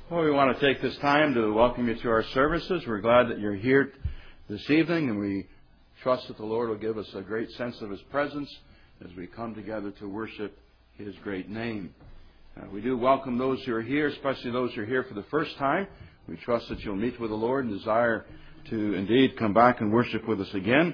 Well, we want to take this time to welcome you to our services. We're glad that you're here this evening, and we trust that the Lord will give us a great sense of His presence as we come together to worship His great name. We do welcome those who are here, especially those who are here for the first time. We trust that you'll meet with the Lord and desire to indeed come back and worship with us again.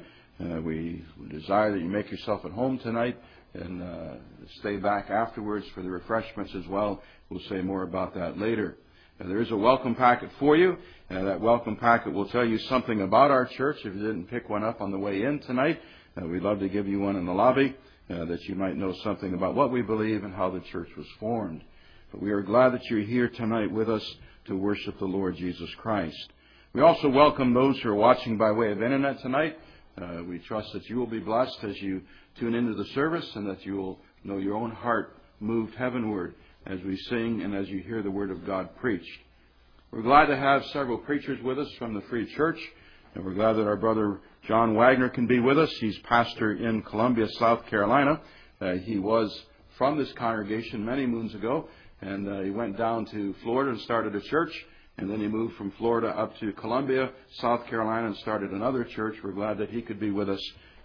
We desire that you make yourself at home tonight and stay back afterwards for the refreshments as well. We'll say more about that later. There is a welcome packet for you. That welcome packet will tell you something about our church. If you didn't pick one up on the way in tonight, we'd love to give you one in the lobby that you might know something about what we believe and how the church was formed. But we are glad that you're here tonight with us to worship the Lord Jesus Christ. We also welcome those who are watching by way of internet tonight. We trust that you will be blessed as you tune into the service and that you will know your own heart moved heavenward as we sing and as you hear the Word of God preached. We're glad to have several preachers with us from the Free Church, and we're glad that our brother John Wagner can be with us. He's pastor in Columbia, South Carolina. He was from this congregation many moons ago, and he went down to Florida and started a church, and then he moved from Florida up to Columbia, South Carolina, and started another church. We're glad that he could be with us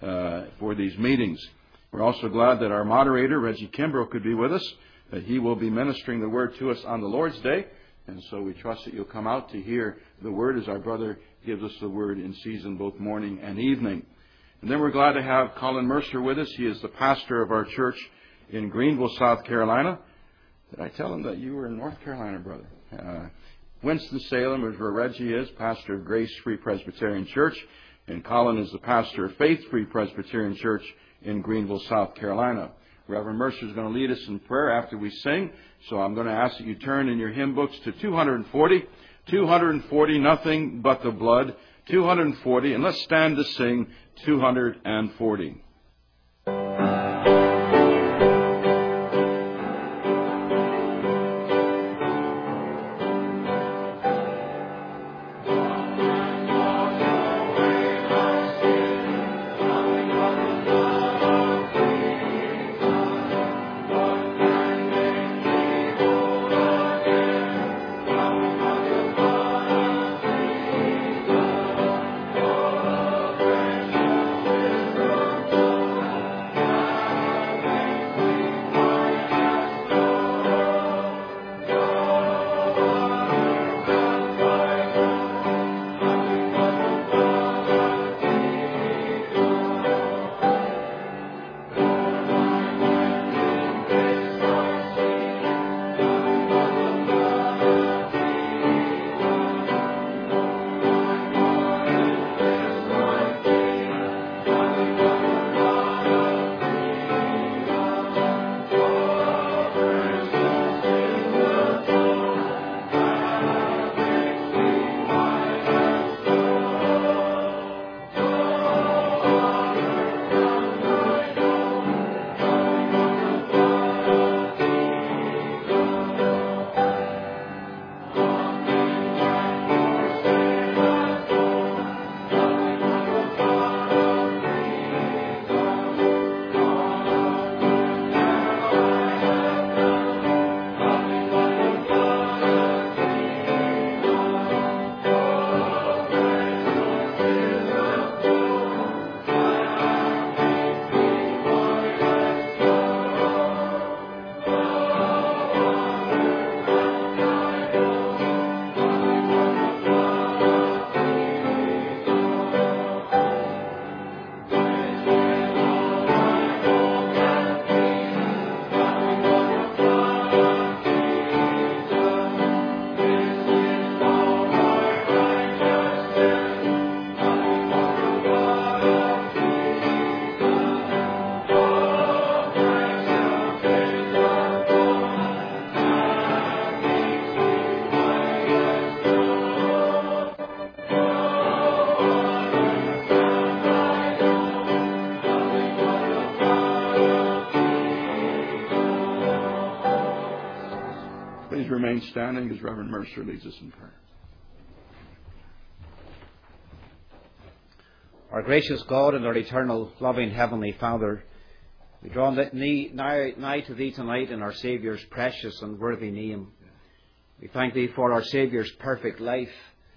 for these meetings. We're also glad that our moderator, Reggie Kimbrough, could be with us. He will be ministering the Word to us on the Lord's Day, and so we trust that you'll come out to hear the Word as our brother gives us the Word in season both morning and evening. And then we're glad to have Colin Mercer with us. He is the pastor of our church in Greenville, South Carolina. Did I tell him that you were in North Carolina, brother? Winston-Salem is where Reggie is, pastor of Grace Free Presbyterian Church, and Colin is the pastor of Faith Free Presbyterian Church in Greenville, South Carolina. Reverend Mercer is going to lead us in prayer after we sing, so I'm going to ask that you turn in your hymn books to 240, Nothing But the Blood, 240, and let's stand to sing 240. Remain standing as Reverend Mercer leads us in prayer. Our gracious God and our eternal, loving Heavenly Father, we draw nigh to Thee tonight in our Saviour's precious and worthy name. We thank Thee for our Saviour's perfect life.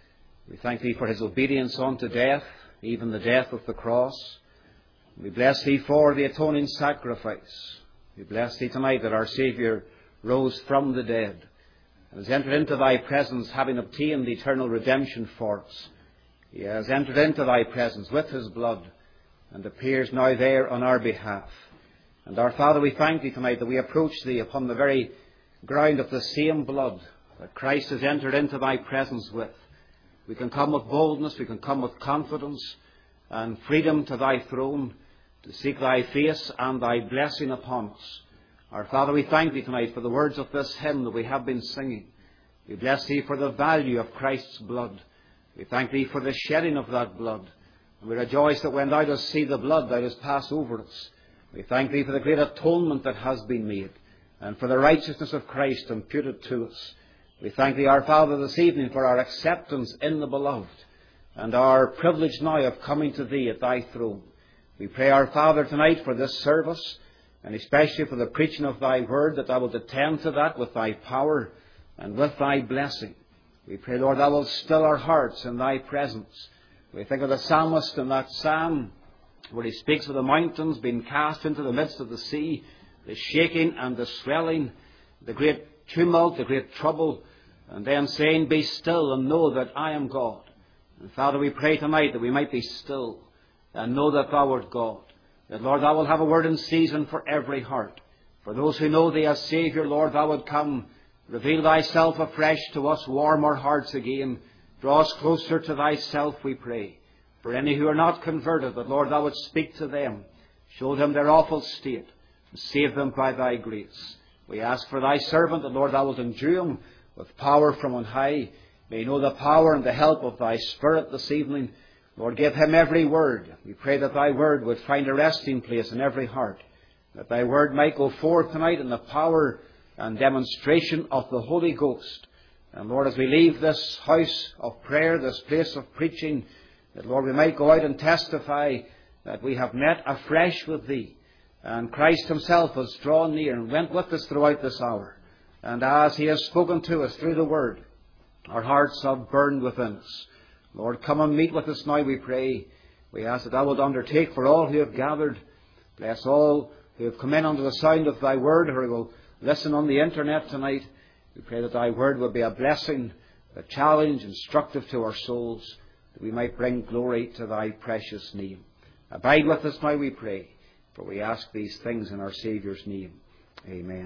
We thank Thee for His obedience unto death, even the death of the cross. We bless Thee for the atoning sacrifice. We bless Thee tonight that our Saviour rose from the dead and has entered into Thy presence, having obtained eternal redemption for us. He has entered into Thy presence with His blood and appears now there on our behalf. And our Father, we thank Thee tonight that we approach Thee upon the very ground of the same blood that Christ has entered into Thy presence with. We can come with boldness, we can come with confidence and freedom to Thy throne to seek Thy face and Thy blessing upon us. Our Father, we thank Thee tonight for the words of this hymn that we have been singing. We bless Thee for the value of Christ's blood. We thank Thee for the shedding of that blood. And we rejoice that when Thou dost see the blood, Thou dost pass over us. We thank Thee for the great atonement that has been made and for the righteousness of Christ imputed to us. We thank Thee, our Father, this evening for our acceptance in the Beloved and our privilege now of coming to Thee at Thy throne. We pray, our Father, tonight for this service and especially for the preaching of Thy word, that Thou wilt attend to that with Thy power and with Thy blessing. We pray, Lord, Thou wilt still our hearts in Thy presence. We think of the psalmist in that psalm where he speaks of the mountains being cast into the midst of the sea, the shaking and the swelling, the great tumult, the great trouble, and then saying, "Be still and know that I am God." And Father, we pray tonight that we might be still and know that Thou art God. That, Lord, Thou wilt have a word in season for every heart. For those who know Thee as Saviour, Lord, Thou wilt come, reveal Thyself afresh to us, warm our hearts again, draw us closer to Thyself, we pray. For any who are not converted, that, Lord, Thou would speak to them, show them their awful state, and save them by Thy grace. We ask for Thy servant, that, Lord, Thou wilt endue him with power from on high. May he know the power and the help of Thy Spirit this evening. Lord, give him every word. We pray that Thy word would find a resting place in every heart, that Thy word might go forth tonight in the power and demonstration of the Holy Ghost. And Lord, as we leave this house of prayer, this place of preaching, that, Lord, we might go out and testify that we have met afresh with Thee. And Christ Himself has drawn near and went with us throughout this hour. And as He has spoken to us through the Word, our hearts have burned within us. Lord, come and meet with us now, we pray. We ask that Thou wilt undertake for all who have gathered. Bless all who have come in under the sound of Thy Word, or who will listen on the internet tonight. We pray that Thy Word will be a blessing, a challenge, instructive to our souls, that we might bring glory to Thy precious name. Abide with us now, we pray, for we ask these things in our Saviour's name. Amen.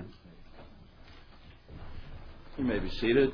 You may be seated.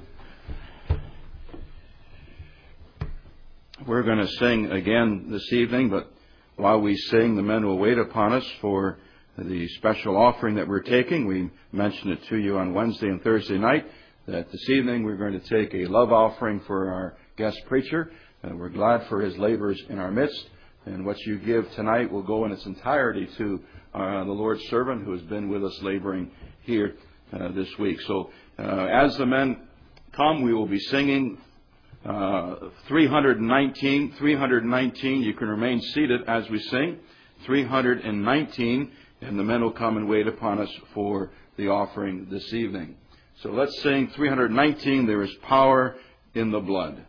We're going to sing again this evening, but while we sing, the men will wait upon us for the special offering that we're taking. We mentioned it to you on Wednesday and Thursday night, that this evening we're going to take a love offering for our guest preacher. And we're glad for his labors in our midst. And what you give tonight will go in its entirety to the Lord's servant who has been with us laboring here this week. So as the men come, we will be singing 319. 319. You can remain seated as we sing. 319. And the men will come and wait upon us for the offering this evening. So let's sing 319. There is power in the blood.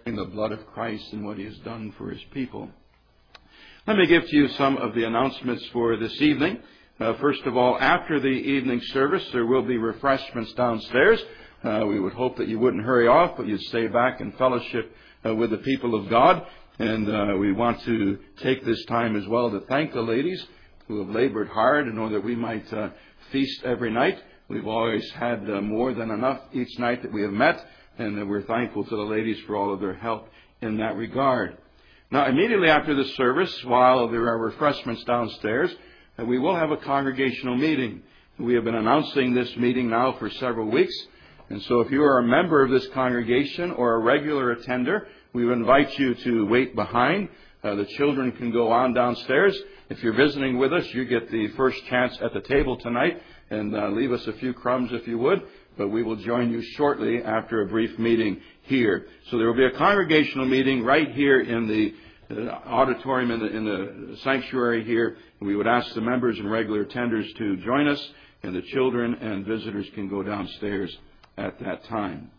in the blood of Christ and what He has done for His people. Let me give to you some of the announcements for this evening. First of all, after the evening service, there will be refreshments downstairs. We would hope that you wouldn't hurry off, but you'd stay back and fellowship with the people of God. And we want to take this time as well to thank the ladies who have labored hard in order that we might feast every night. We've always had more than enough each night that we have met, and we're thankful to the ladies for all of their help in that regard. Now, immediately after this service, while there are refreshments downstairs, we will have a congregational meeting. We have been announcing this meeting now for several weeks. And so if you are a member of this congregation or a regular attender, we would invite you to wait behind. The children can go on downstairs. If you're visiting with us, you get the first chance at the table tonight. And leave us a few crumbs if you would. But we will join you shortly after a brief meeting here. So there will be a congregational meeting right here in the auditorium in the sanctuary here. We would ask the members and regular attenders to join us, and the children and visitors can go downstairs at that time.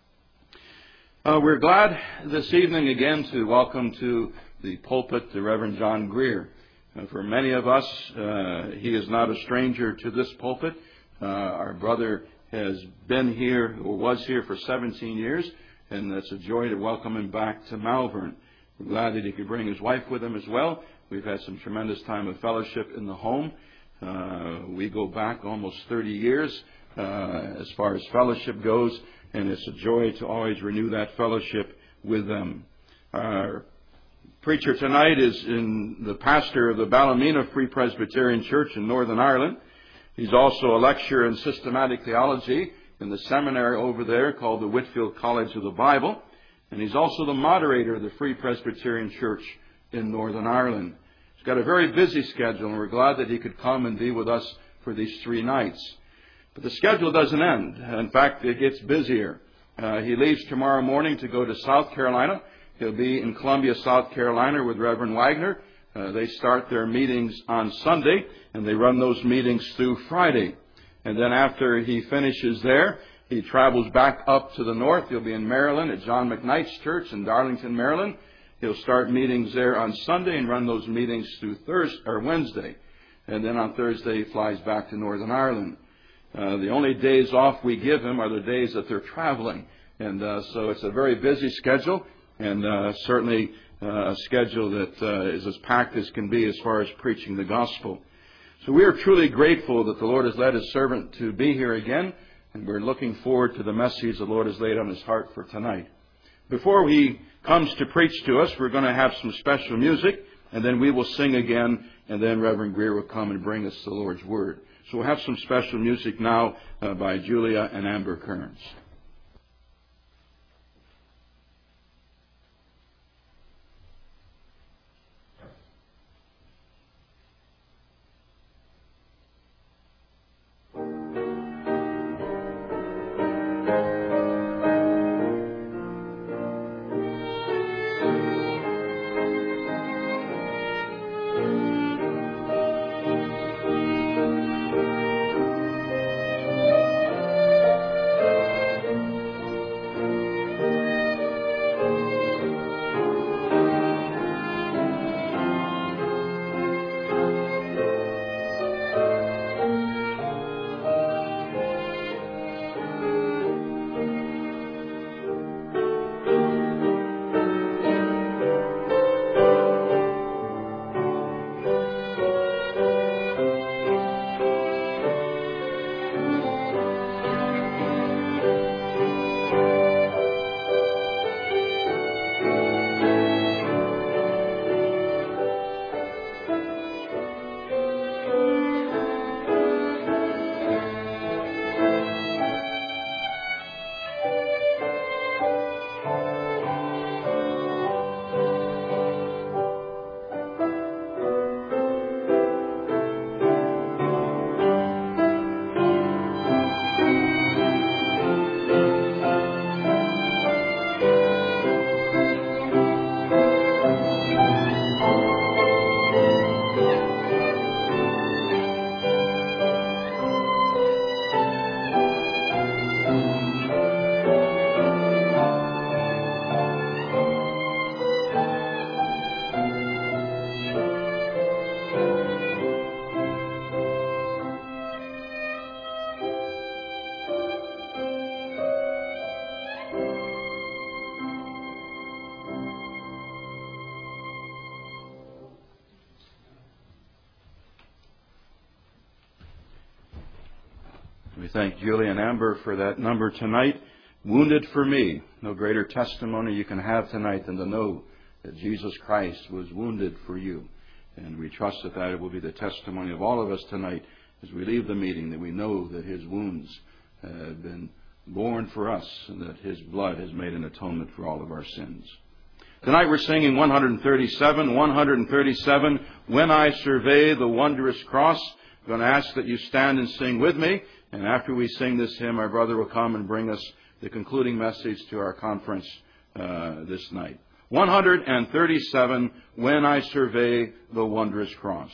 We're glad this evening again to welcome to the pulpit the Reverend John Greer. For many of us, he is not a stranger to this pulpit. Our brother has been here, or was here, for 17 years, and it's a joy to welcome him back to Malvern. We're glad that he could bring his wife with him as well. We've had some tremendous time of fellowship in the home. We go back almost 30 years as far as fellowship goes, and it's a joy to always renew that fellowship with them. Our preacher tonight is the pastor of the Ballymena Free Presbyterian Church in Northern Ireland. He's also a lecturer in systematic theology in the seminary over there called the Whitefield College of the Bible. And he's also the moderator of the Free Presbyterian Church in Northern Ireland. He's got a very busy schedule, and we're glad that he could come and be with us for these 3 nights. But the schedule doesn't end. In fact, it gets busier. He leaves tomorrow morning to go to South Carolina. He'll be in Columbia, South Carolina with Reverend Wagner. They start their meetings on Sunday, and they run those meetings through Friday. And then after he finishes there, he travels back up to the north. He'll be in Maryland at John McKnight's church in Darlington, Maryland. He'll start meetings there on Sunday and run those meetings through Wednesday. And then on Thursday, he flies back to Northern Ireland. The only days off we give him are the days that they're traveling. And so it's a very busy schedule, and certainly a schedule that is as packed as can be as far as preaching the gospel. So we are truly grateful that the Lord has led His servant to be here again, and we're looking forward to the message the Lord has laid on His heart for tonight. Before He comes to preach to us, we're going to have some special music, and then we will sing again, and then Reverend Greer will come and bring us the Lord's Word. So we'll have some special music now by Julia and Amber Kearns. thank Julie and Amber for that number tonight. Wounded for me. No greater testimony you can have tonight than to know that Jesus Christ was wounded for you. And we trust that that will be the testimony of all of us tonight as we leave the meeting, that we know that His wounds have been borne for us and that His blood has made an atonement for all of our sins. Tonight we're singing 137, When I Survey the Wondrous Cross. I'm going to ask that you stand and sing with me. And after we sing this hymn, our brother will come and bring us the concluding message to our conference this night. 137, When I Survey the Wondrous Cross.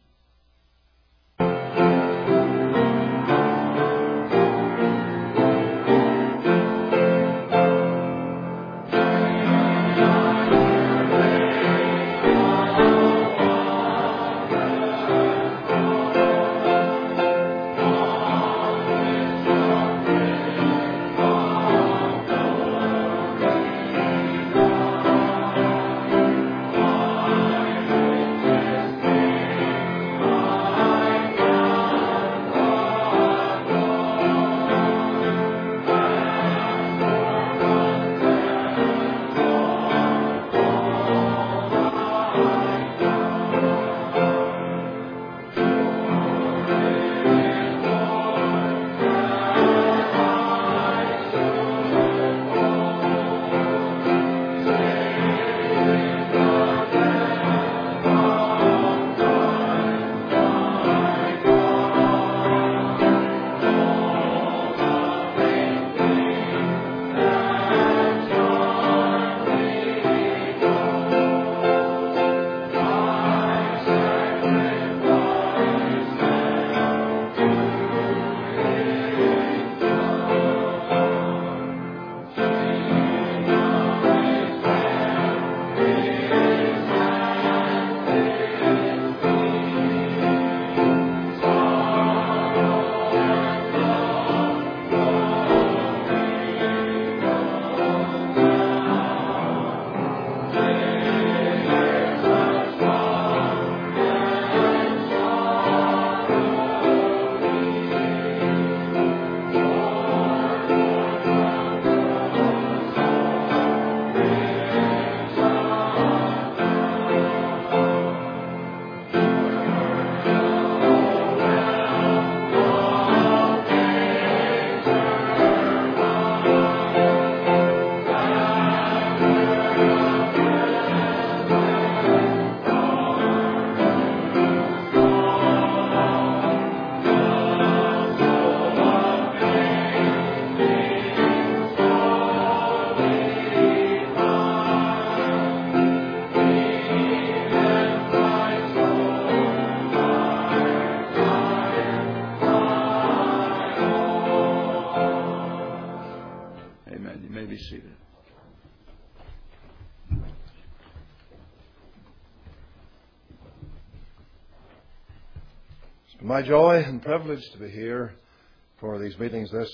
My joy and privilege to be here for these meetings this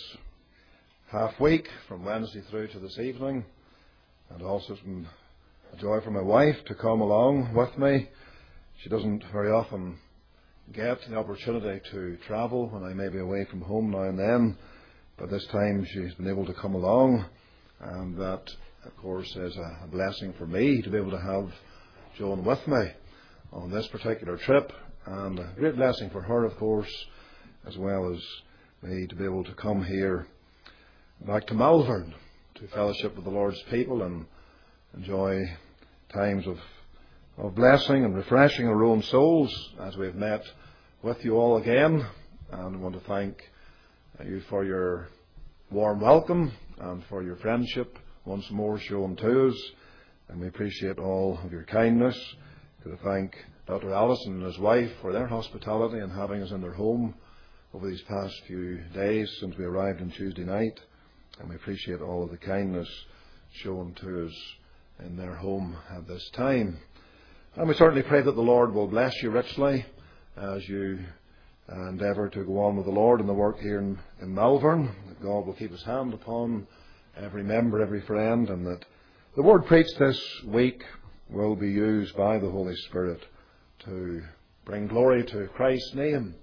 half week, from Wednesday through to this evening, and also it's been a joy for my wife to come along with me. She doesn't very often get the opportunity to travel when I may be away from home now and then, but this time she's been able to come along, and that, of course, is a blessing for me to be able to have Joan with me on this particular trip. And a great blessing for her, of course, as well as me to be able to come here back to Malvern to fellowship with the Lord's people and enjoy times of blessing and refreshing our own souls as we've met with you all again. And I want to thank you for your warm welcome and for your friendship once more shown to us. And we appreciate all of your kindness. To thank Dr. Allison and his wife for their hospitality and having us in their home over these past few days since we arrived on Tuesday night. And we appreciate all of the kindness shown to us in their home at this time. And we certainly pray that the Lord will bless you richly as you endeavour to go on with the Lord in the work here in Malvern. That God will keep His hand upon every member, every friend, and that the word preached this week will be used by the Holy Spirit to bring glory to Christ's name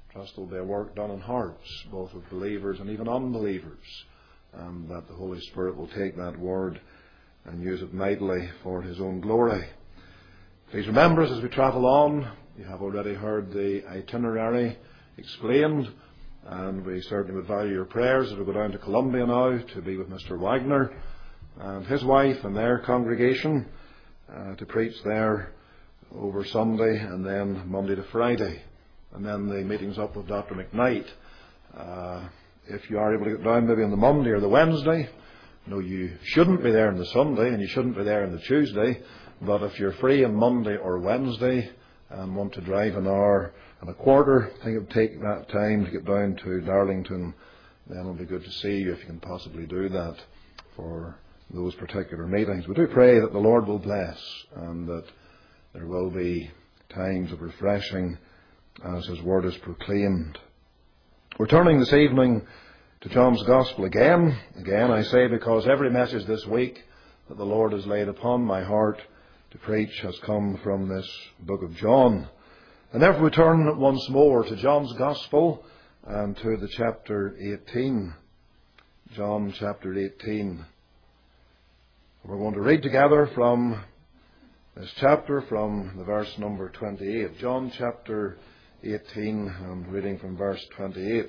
Trust there will be a work done in hearts, both of believers and even unbelievers, and that the Holy Spirit will take that word and use it mightily for His own glory. Please remember us as we travel on. You have already heard the itinerary explained, and we certainly would value your prayers as we go down to Colombia now to be with Mr. Wagner and his wife and their congregation to preach there over Sunday and then Monday to Friday, and then the meetings up with Dr. McKnight. If you are able to get down maybe on the Monday or the Wednesday, no, you shouldn't be there on the Sunday and you shouldn't be there on the Tuesday, but if you're free on Monday or Wednesday and want to drive an hour and a quarter, I think it would take that time to get down to Darlington, then it'll be good to see you if you can possibly do that for those particular meetings. We do pray that the Lord will bless and that there will be times of refreshing as His word is proclaimed. We're turning this evening to John's Gospel again. Again, I say, because every message this week that the Lord has laid upon my heart to preach has come from this book of John. And therefore we turn once more to John's Gospel and to the chapter 18. John chapter 18. We're going to read together from this chapter from the verse number 28. John chapter 18, I'm reading from verse 28.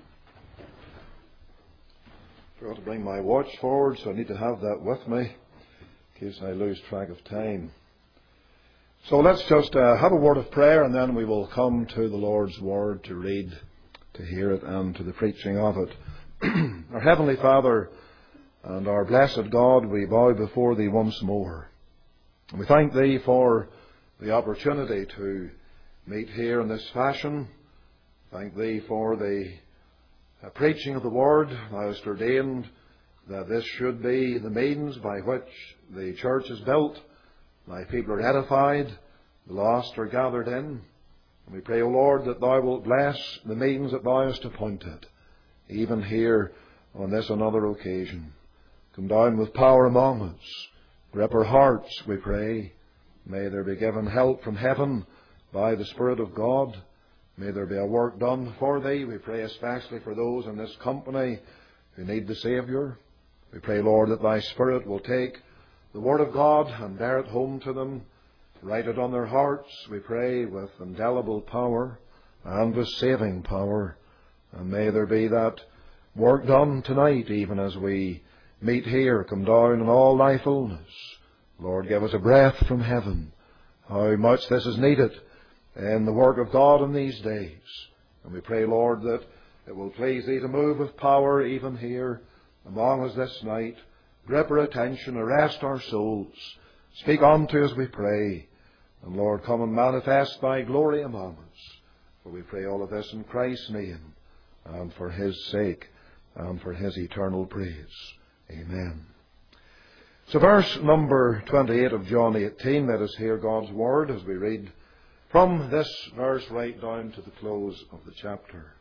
I forgot to bring my watch forward, so I need to have that with me in case I lose track of time. So let's just have a word of prayer, and then we will come to the Lord's Word to read, to hear it, and to the preaching of it. Our Heavenly Father and our blessed God, we bow before Thee once more. And we thank Thee for the opportunity to meet here in this fashion. Thank Thee for the preaching of the Word. Thou hast ordained that this should be the means by which the church is built, Thy people are edified, the lost are gathered in. And we pray, O Lord, that Thou wilt bless the means that Thou hast appointed, even here on this another occasion. Come down with power among us. Grip our hearts, we pray. May there be given help from heaven by the Spirit of God. May there be a work done for Thee. We pray especially for those in this company who need the Saviour. We pray, Lord, that Thy Spirit will take the Word of God and bear it home to them, write it on their hearts, we pray, with indelible power and with saving power. And may there be that work done tonight, even as we meet here. Come down in all Thy fullness. Lord, give us a breath from heaven. How much this is needed in the work of God in these days. And we pray, Lord, that it will please Thee to move with power even here among us this night. Grip our attention, arrest our souls. Speak unto us, we pray. And Lord, come and manifest Thy glory among us. For we pray all of this in Christ's name, and for His sake, and for His eternal praise. Amen. So verse number 28 of John 18, let us hear God's Word as we read from this verse right down to the close of the chapter.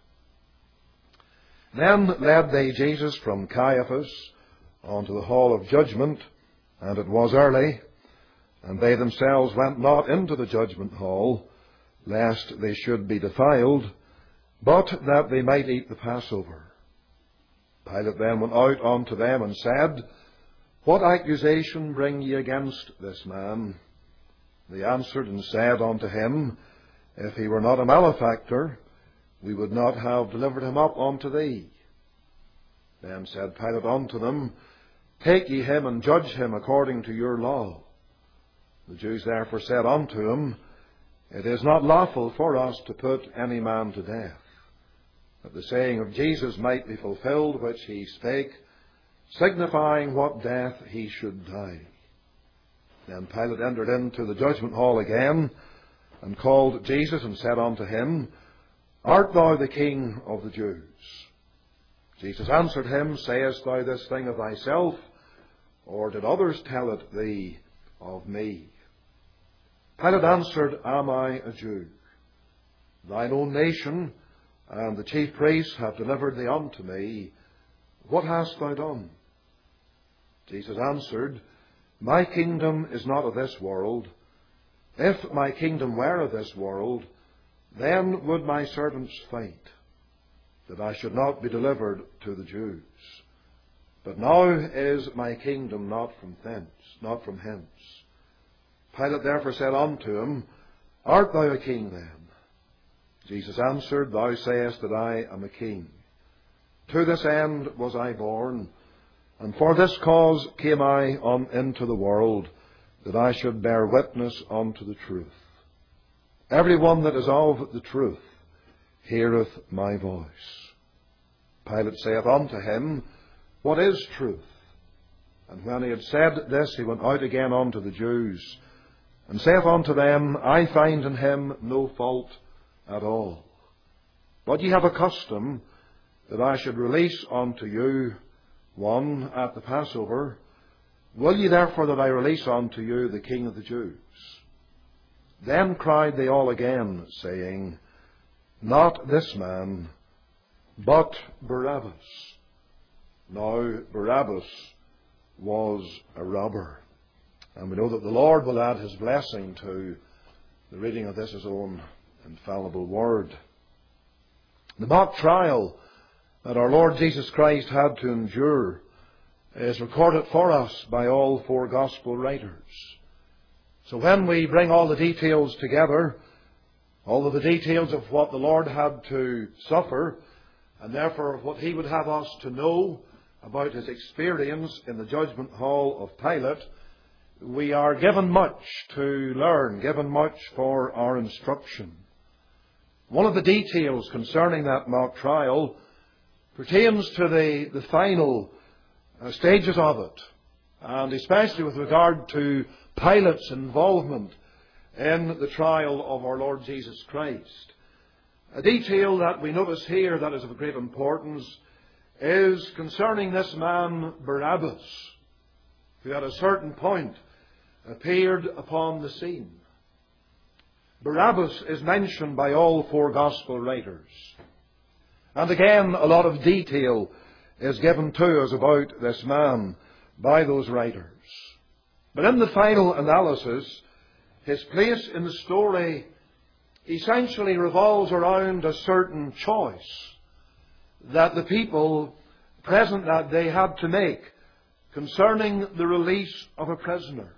Then led they Jesus from Caiaphas unto the hall of judgment, and it was early, and they themselves went not into the judgment hall, lest they should be defiled, but that they might eat the Passover. Pilate then went out unto them and said, What accusation bring ye against this man? They answered and said unto him, If he were not a malefactor, we would not have delivered him up unto thee. Then said Pilate unto them, Take ye him and judge him according to your law. The Jews therefore said unto him, It is not lawful for us to put any man to death, that the saying of Jesus might be fulfilled, which he spake, signifying what death he should die. Then Pilate entered into the judgment hall again, and called Jesus, and said unto him, Art thou the King of the Jews? Jesus answered him, Sayest thou this thing of thyself, or did others tell it thee of me? Pilate answered, Am I a Jew? Thine own nation and the chief priests have delivered thee unto me. What hast thou done? Jesus answered, My kingdom is not of this world. If my kingdom were of this world, Then would my servants fight, that I should not be delivered to the Jews. But now is my kingdom not from hence. Pilate therefore said unto him, Art thou a king then? Jesus answered, Thou sayest that I am a king. To this end was I born, and for this cause came I into the world, that I should bear witness unto the truth. Every one that is of the truth heareth my voice. Pilate saith unto him, What is truth? And when he had said this, he went out again unto the Jews, and saith unto them, I find in him no fault at all. But ye have a custom that I should release unto you one at the Passover. Will ye therefore that I release unto you the King of the Jews? Then cried they all again, saying, Not this man, but Barabbas. Now Barabbas was a robber. And we know that the Lord will add his blessing to the reading of this, his own infallible word. The mock trial that our Lord Jesus Christ had to endure is recorded for us by all four gospel writers. So when we bring all the details together, all of the details of what the Lord had to suffer, and therefore what he would have us to know about his experience in the judgment hall of Pilate, we are given much to learn, given much for our instruction. One of the details concerning that mock trial pertains to the final stages of it, and especially with regard to Pilate's involvement in the trial of our Lord Jesus Christ. A detail that we notice here that is of great importance is concerning this man Barabbas, who at a certain point appeared upon the scene. Barabbas is mentioned by all four gospel writers. And again, a lot of detail is given to us about this man by those writers. But in the final analysis, his place in the story essentially revolves around a certain choice that the people present that day had to make concerning the release of a prisoner.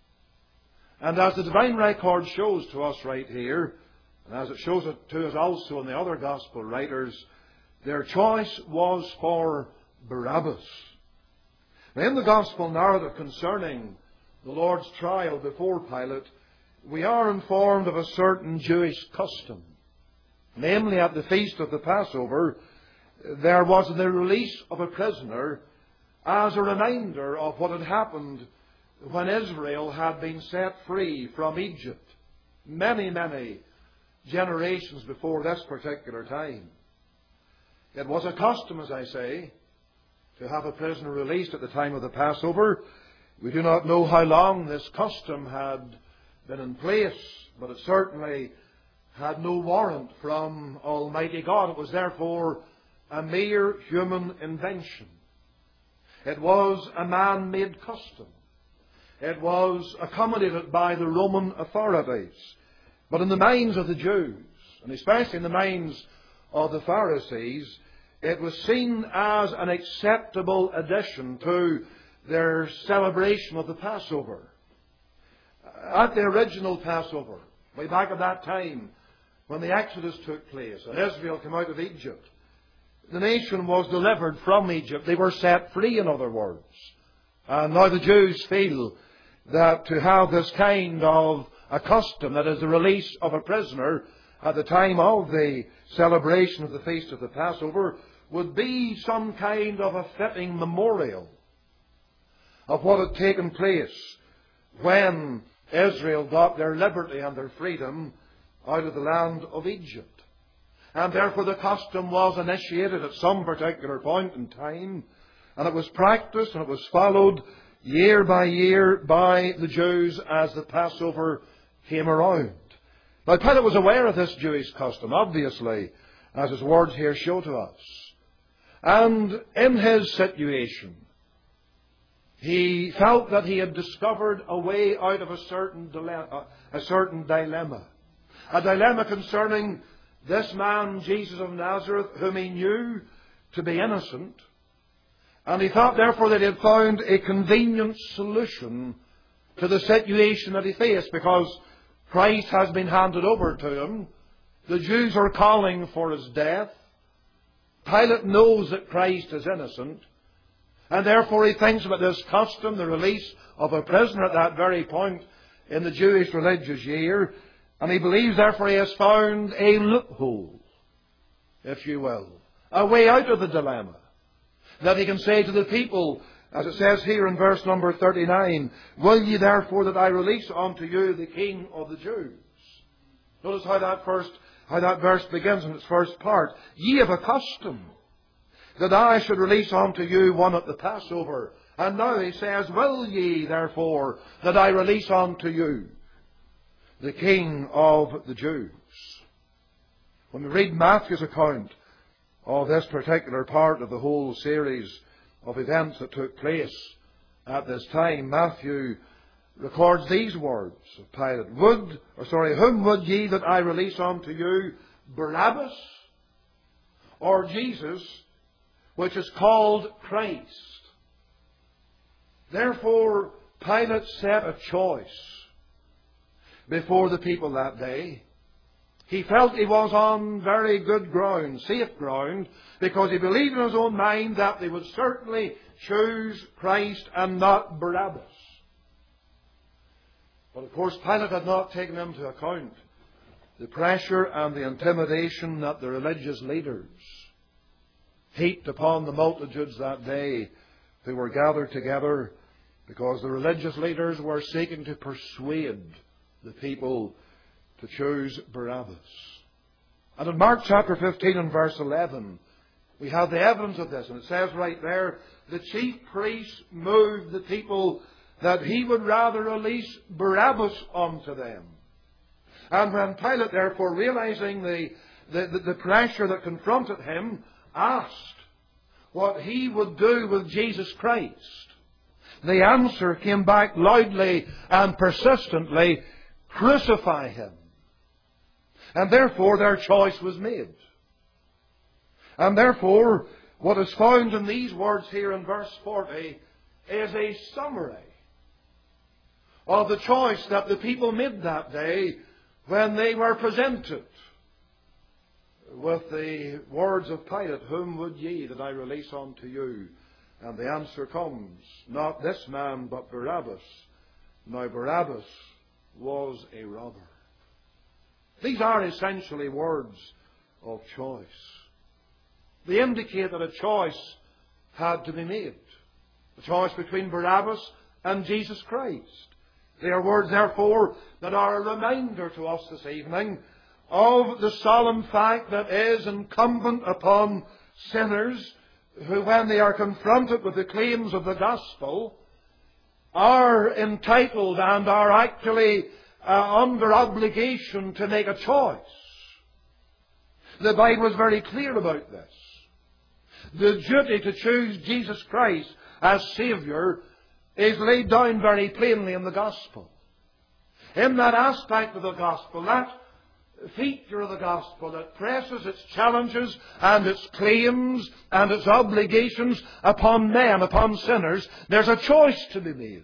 And as the divine record shows to us right here, and as it shows it to us also in the other gospel writers, their choice was for Barabbas. Now, in the gospel narrative concerning the Lord's trial before Pilate, we are informed of a certain Jewish custom. Namely, at the feast of the Passover, there was the release of a prisoner as a reminder of what had happened when Israel had been set free from Egypt many, many generations before this particular time. It was a custom, as I say, to have a prisoner released at the time of the Passover. We do not know how long this custom had been in place, but it certainly had no warrant from Almighty God. It was therefore a mere human invention. It was a man-made custom. It was accommodated by the Roman authorities. But in the minds of the Jews, and especially in the minds of the Pharisees, it was seen as an acceptable addition to their celebration of the Passover. At the original Passover, way back at that time, when the Exodus took place and Israel came out of Egypt, the nation was delivered from Egypt. They were set free, in other words. And now the Jews feel that to have this kind of a custom, that is the release of a prisoner at the time of the celebration of the Feast of the Passover, would be some kind of a fitting memorial of what had taken place when Israel got their liberty and their freedom out of the land of Egypt. And therefore the custom was initiated at some particular point in time, and it was practiced and it was followed year by year by the Jews as the Passover came around. Now Pilate was aware of this Jewish custom, obviously, as his words here show to us. And in his situation, he felt that he had discovered a way out of a certain dilemma. a dilemma concerning this man, Jesus of Nazareth, whom he knew to be innocent. And he thought, therefore, that he had found a convenient solution to the situation that he faced, because Christ has been handed over to him. The Jews are calling for his death. Pilate knows that Christ is innocent. And therefore he thinks about this custom, the release of a prisoner at that very point in the Jewish religious year. And he believes, therefore, he has found a loophole, if you will, a way out of the dilemma, that he can say to the people, as it says here in verse number 39, "Will ye therefore that I release unto you the King of the Jews?" Notice how that verse begins in its first part. "Ye have a custom that I should release unto you one at the Passover." And now he says, "Will ye therefore that I release unto you the King of the Jews?" When we read Matthew's account of this particular part of the whole series of events that took place at this time, Matthew records these words of Pilate. "Whom would ye that I release unto you, Barabbas, or Jesus, which is called Christ?" Therefore, Pilate set a choice before the people that day. He felt he was on very good ground, safe ground, because he believed in his own mind that they would certainly choose Christ and not Barabbas. But of course, Pilate had not taken into account the pressure and the intimidation that the religious leaders heaped upon the multitudes that day who were gathered together, because the religious leaders were seeking to persuade the people to choose Barabbas. And in Mark chapter 15 and verse 11, we have the evidence of this. And it says right there, "The chief priests moved the people that he would rather release Barabbas unto them." And when Pilate, therefore, realizing the pressure that confronted him, asked what he would do with Jesus Christ, the answer came back loudly and persistently, "Crucify him." And therefore their choice was made. And therefore, what is found in these words here in verse 40 is a summary of the choice that the people made that day when they were presented with the words of Pilate, "Whom would ye that I release unto you?" And the answer comes, "Not this man, but Barabbas." Now Barabbas was a robber. These are essentially words of choice. They indicate that a choice had to be made. A choice between Barabbas and Jesus Christ. They are words, therefore, that are a reminder to us this evening of the solemn fact that is incumbent upon sinners who, when they are confronted with the claims of the gospel, are entitled and are actually under obligation to make a choice. The Bible is very clear about this. The duty to choose Jesus Christ as Saviour is laid down very plainly in the gospel. In that aspect of the gospel, that feature of the gospel that presses its challenges and its claims and its obligations upon men, upon sinners, there's a choice to be made.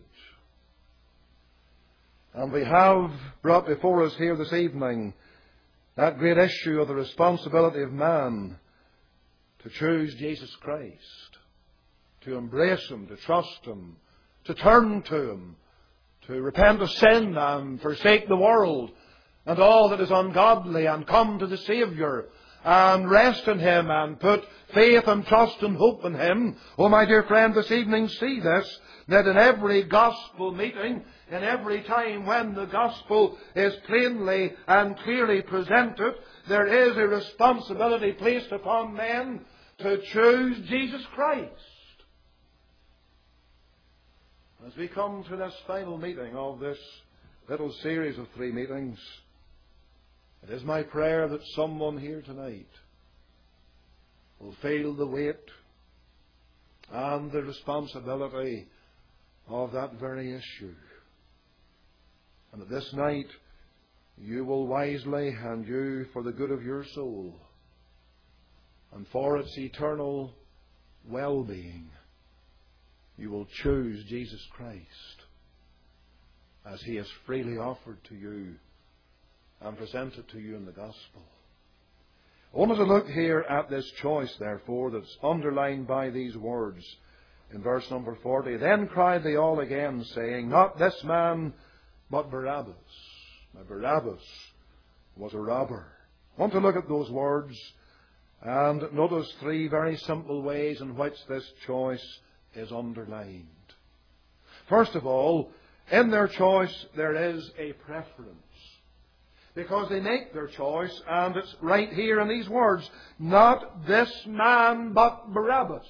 And we have brought before us here this evening that great issue of the responsibility of man to choose Jesus Christ, to embrace Him, to trust Him, to turn to Him, to repent of sin and forsake the world and all that is ungodly and come to the Saviour and rest in Him and put faith and trust and hope in Him. Oh, my dear friend, this evening see this, that in every gospel meeting, in every time when the gospel is plainly and clearly presented, there is a responsibility placed upon men to choose Jesus Christ. As we come to this final meeting of this little series of 3 meetings, it is my prayer that someone here tonight will feel the weight and the responsibility of that very issue. And that this night you will wisely, and you for the good of your soul, and for its eternal well-being, you will choose Jesus Christ as He has freely offered to you and presented to you in the gospel. I want us to look here at this choice, therefore, that's underlined by these words in verse number 40. Then cried they all again, saying, Not this man, but Barabbas. Now, Barabbas was a robber. I want to look at those words and notice three very simple ways in which this choice is underlined. First of all, in their choice there is a preference. Because they make their choice, and it's right here in these words, not this man, but Barabbas.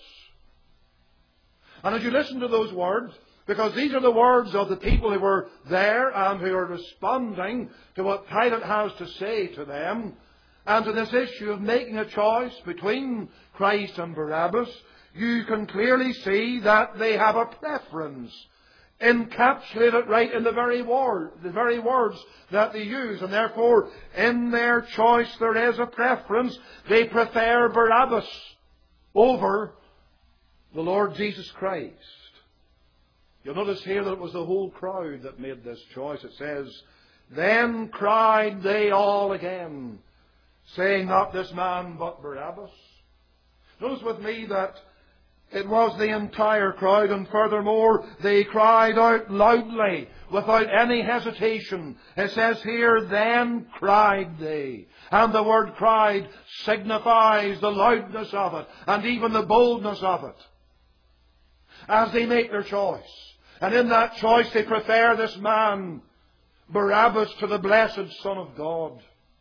And as you listen to those words, because these are the words of the people who were there and who are responding to what Pilate has to say to them, and to this issue of making a choice between Christ and Barabbas, you can clearly see that they have a preference encapsulated right in the very words that they use. And therefore, in their choice there is a preference. They prefer Barabbas over the Lord Jesus Christ. You'll notice here that it was the whole crowd that made this choice. It says, Then cried they all again, saying, Not this man, but Barabbas. Notice with me that it was the entire crowd, and furthermore, they cried out loudly, without any hesitation. It says here, Then cried they. And the word cried signifies the loudness of it, and even the boldness of it, as they make their choice. And in that choice they prefer this man, Barabbas, to the blessed Son of God.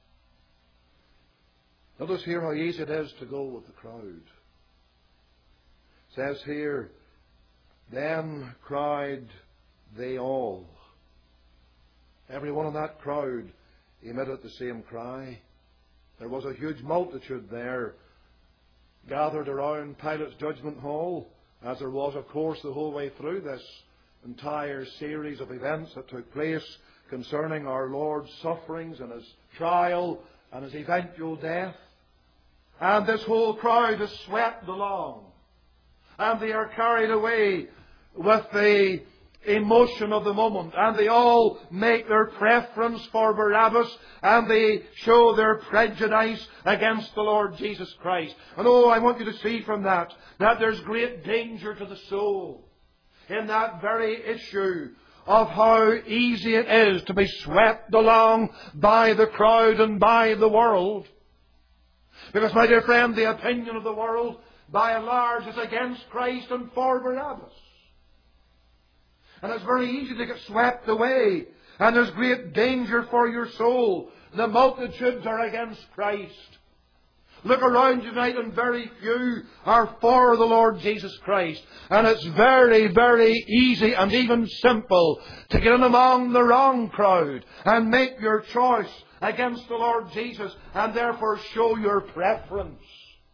Notice here how easy it is to go with the crowd. It says here, Then cried they all. Everyone in that crowd emitted the same cry. There was a huge multitude there gathered around Pilate's judgment hall, as there was, of course, the whole way through this entire series of events that took place concerning our Lord's sufferings and His trial and His eventual death. And this whole crowd is swept along, and they are carried away with the emotion of the moment, and they all make their preference for Barabbas, and they show their prejudice against the Lord Jesus Christ. And I want you to see from that there's great danger to the soul in that very issue of how easy it is to be swept along by the crowd and by the world. Because, my dear friend, the opinion of the world, by and large, is against Christ and for Barabbas. And it's very easy to get swept away. And there's great danger for your soul. The multitudes are against Christ. Look around you tonight, and very few are for the Lord Jesus Christ. And it's very, very easy and even simple to get in among the wrong crowd and make your choice against the Lord Jesus, and therefore show your preference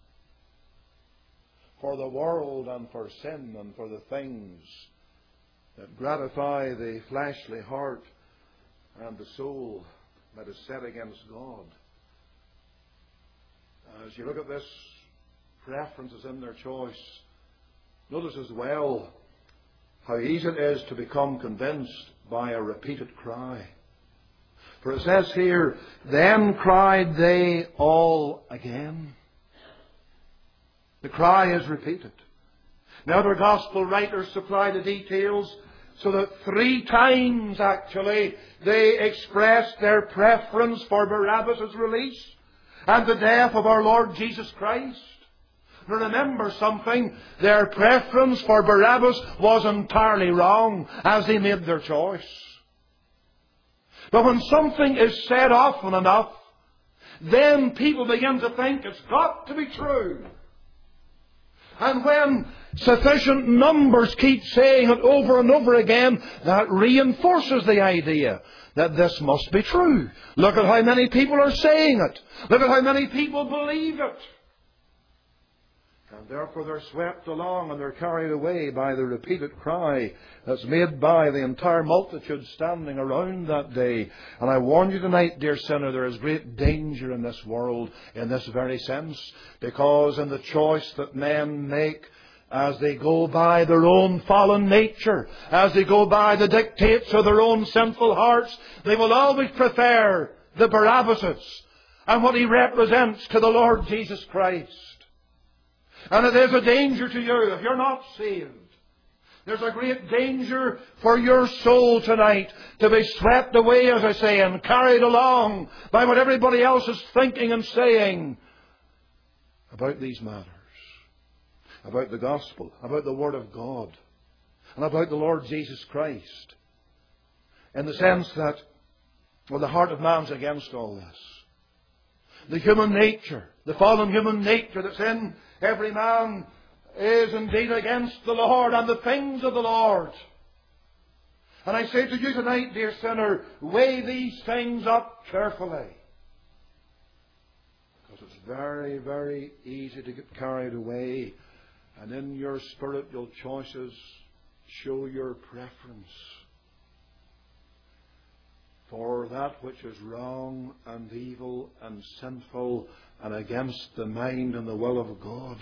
for the world and for sin and for the things that gratify the fleshly heart and the soul that is set against God. As you look at this preferences in their choice, notice as well how easy it is to become convinced by a repeated cry. For it says here, Then cried they all again. The cry is repeated. Now, the Gospel writers supply the details so that 3 times, actually, they expressed their preference for Barabbas' release and the death of our Lord Jesus Christ. Now, remember something, their preference for Barabbas was entirely wrong as they made their choice. But when something is said often enough, then people begin to think it's got to be true. And when sufficient numbers keep saying it over and over again, that reinforces the idea that this must be true. Look at how many people are saying it. Look at how many people believe it. And therefore they're swept along and they're carried away by the repeated cry that's made by the entire multitude standing around that day. And I warn you tonight, dear sinner, there is great danger in this world in this very sense, because in the choice that men make as they go by their own fallen nature, as they go by the dictates of their own sinful hearts, they will always prefer the Barabbases and what he represents to the Lord Jesus Christ. And it is a danger to you if you're not saved. There's a great danger for your soul tonight to be swept away, as I say, and carried along by what everybody else is thinking and saying about these matters, about the gospel, about the Word of God, and about the Lord Jesus Christ. In the sense that, well, the heart of man's against all this. The human nature, the fallen human nature that's in every man is indeed against the Lord and the things of the Lord. And I say to you tonight, dear sinner, weigh these things up carefully. Because it's very, very easy to get carried away. And in your spiritual choices, show your preference for that which is wrong and evil and sinful and against the mind and the will of God.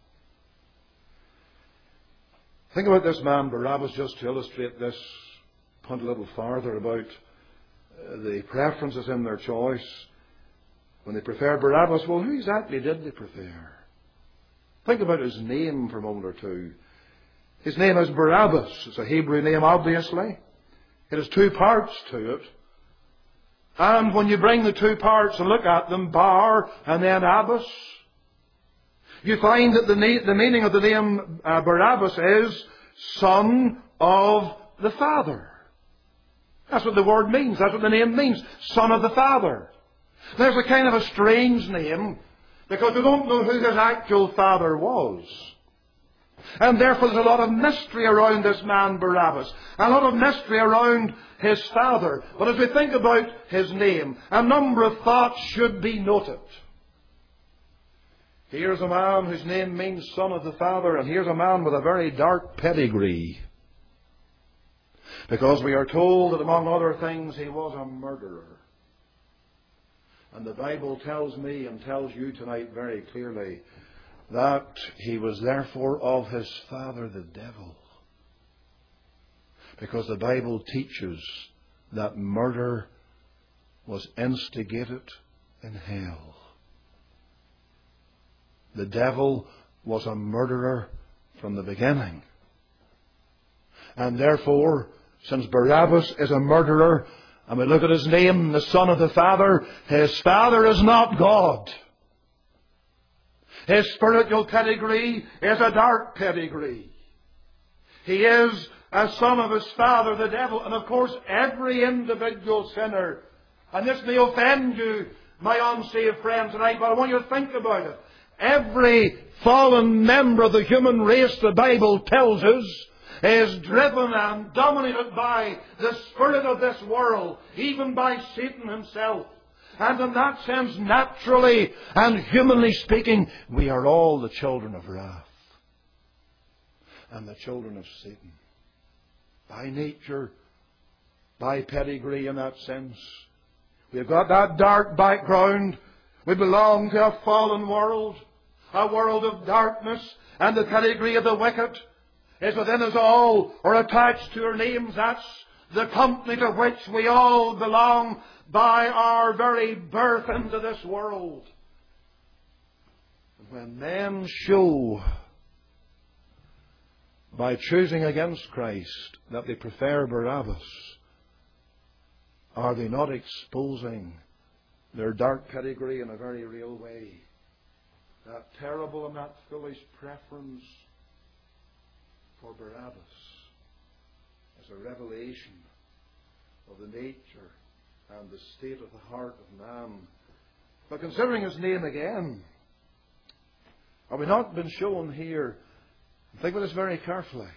Think about this man Barabbas, just to illustrate this point a little farther about the preferences in their choice. When they preferred Barabbas, well, who exactly did they prefer? Think about his name for a moment or two. His name is Barabbas. It's a Hebrew name, obviously. It has two parts to it. And when you bring the two parts and look at them, Bar and then Abbas, you find that the meaning of the name Barabbas is son of the Father. That's what the word means. That's what the name means. Son of the Father. There's a kind of a strange name because we don't know who his actual father was. And therefore there's a lot of mystery around this man Barabbas. A lot of mystery around his father. But as we think about his name, a number of thoughts should be noted. Here's a man whose name means son of the Father, and here's a man with a very dark pedigree. Because we are told that among other things he was a murderer. And the Bible tells me and tells you tonight very clearly that he was therefore of his father the devil. Because the Bible teaches that murder was instigated in hell. The devil was a murderer from the beginning. And therefore, since Barabbas is a murderer, and we look at his name, the Son of the Father, his father is not God. His spiritual pedigree is a dark pedigree. He is a son of his father, the devil. And of course, every individual sinner, and this may offend you, my unsaved friends tonight, but I want you to think about it. Every fallen member of the human race, the Bible tells us, is driven and dominated by the spirit of this world, even by Satan himself. And in that sense, naturally and humanly speaking, we are all the children of wrath and the children of Satan. By nature, by pedigree in that sense. We've got that dark background. We belong to a fallen world, a world of darkness, and the pedigree of the wicked is within us all, or attached to our names. That's the company to which we all belong by our very birth into this world. And when men show, by choosing against Christ, that they prefer Barabbas, are they not exposing their dark pedigree in a very real way? That terrible and that foolish preference for Barabbas is a revelation of the nature and the state of the heart of man. But considering his name again, are we not been shown here, think about this very carefully,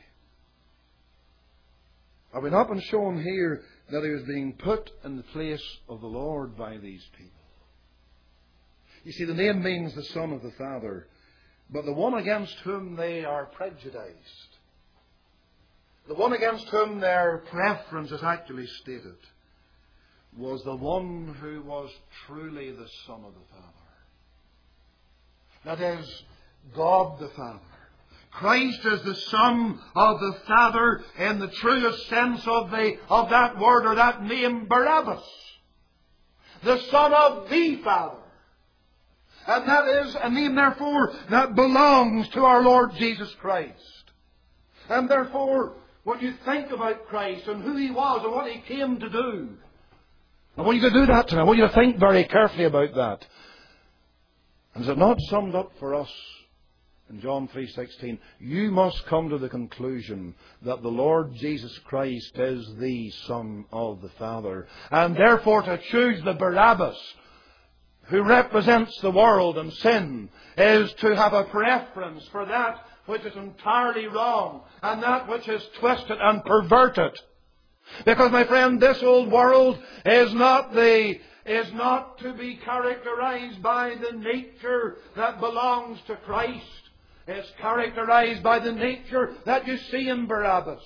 are we not been shown here that he was being put in the place of the Lord by these people? You see, the name means the Son of the Father. But the one against whom they are prejudiced, the one against whom their preference is actually stated, was the one who was truly the Son of the Father. That is, God the Father. Christ is the Son of the Father in the truest sense of that word or that name, Barabbas. The Son of the Father. And that is a name, therefore, that belongs to our Lord Jesus Christ. And therefore, when you think about Christ and who He was and what He came to do, I want you to do that tonight. I want you to think very carefully about that. And is it not summed up for us in John 3:16? You must come to the conclusion that the Lord Jesus Christ is the Son of the Father. And therefore to choose the Barabbas, who represents the world and sin, is to have a preference for that which is entirely wrong and that which is twisted and perverted. Because, my friend, this old world is not to be characterized by the nature that belongs to Christ. It's characterized by the nature that you see in Barabbas.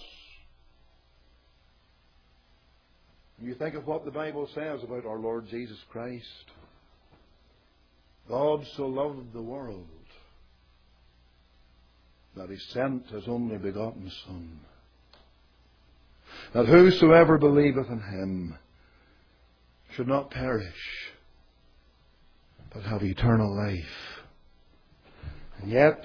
You think of what the Bible says about our Lord Jesus Christ. God so loved the world that He sent His only begotten Son, that whosoever believeth in Him should not perish, but have eternal life. And yet,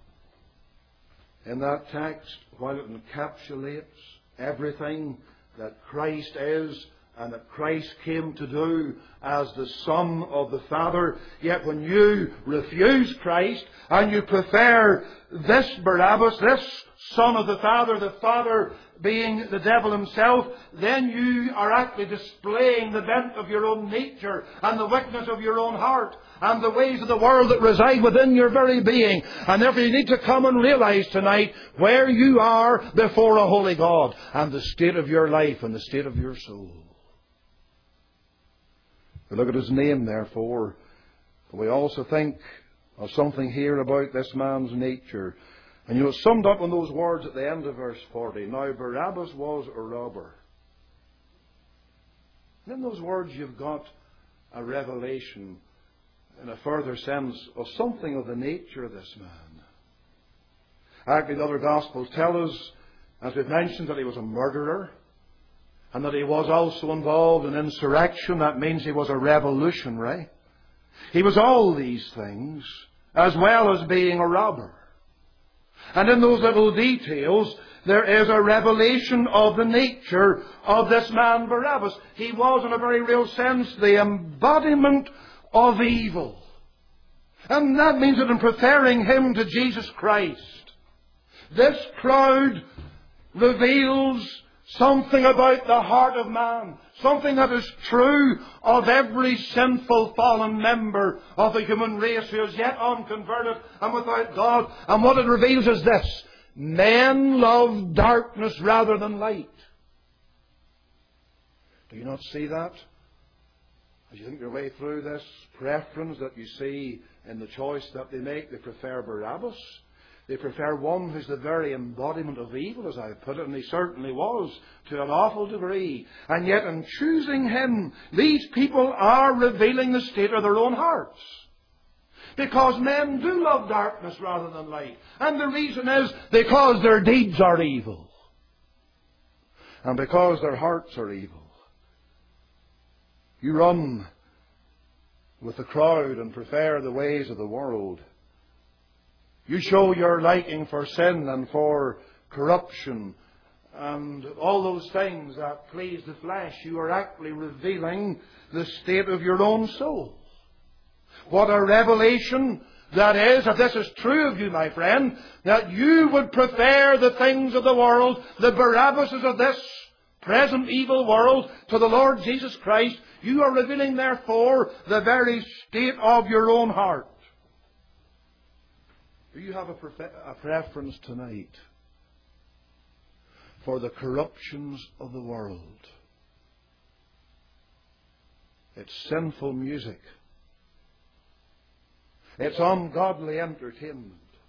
in that text, while it encapsulates everything that Christ is and that Christ came to do as the Son of the Father, yet when you refuse Christ and you prefer this Barabbas, this Son of the Father being the devil himself, then you are actually displaying the bent of your own nature and the weakness of your own heart and the ways of the world that reside within your very being. And therefore you need to come and realize tonight where you are before a holy God and the state of your life and the state of your soul. We look at His name, therefore. We also think of something here about this man's nature. And it's summed up in those words at the end of verse 40. Now Barabbas was a robber. And in those words you've got a revelation, in a further sense, of something of the nature of this man. Actually, the other Gospels tell us, as we've mentioned, that he was a murderer, and that he was also involved in insurrection. That means he was a revolutionary. He was all these things, as well as being a robber. And in those little details, there is a revelation of the nature of this man Barabbas. He was, in a very real sense, the embodiment of evil. And that means that in preferring him to Jesus Christ, this crowd reveals something about the heart of man, something that is true of every sinful fallen member of the human race who is yet unconverted and without God. And what it reveals is this: men love darkness rather than light. Do you not see that? As you think your way through this preference that you see in the choice that they make, they prefer Barabbas. They prefer one who's the very embodiment of evil, as I put it, and he certainly was, to an awful degree. And yet in choosing him, these people are revealing the state of their own hearts. Because men do love darkness rather than light. And the reason is because their deeds are evil. And because their hearts are evil. You run with the crowd and prefer the ways of the world. You show your liking for sin and for corruption and all those things that please the flesh. You are actually revealing the state of your own soul. What a revelation that is, if this is true of you, my friend, that you would prefer the things of the world, the Barabbases of this present evil world, to the Lord Jesus Christ. You are revealing, therefore, the very state of your own heart. Do you have a preference tonight for the corruptions of the world? It's sinful music. It's ungodly entertainment.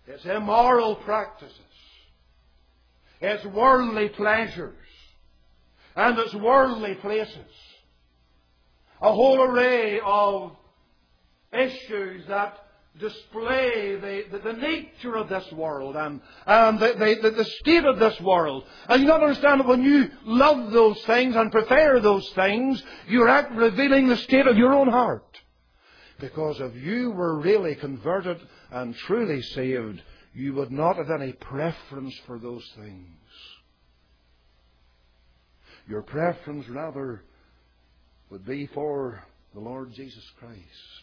its immoral practices, its worldly pleasures, and its worldly places. A whole array of issues that display the nature of this world and the state of this world. And you got to understand that when you love those things and prefer those things, you're revealing the state of your own heart. Because if you were really converted and truly saved, you would not have any preference for those things. Your preference rather would be for the Lord Jesus Christ.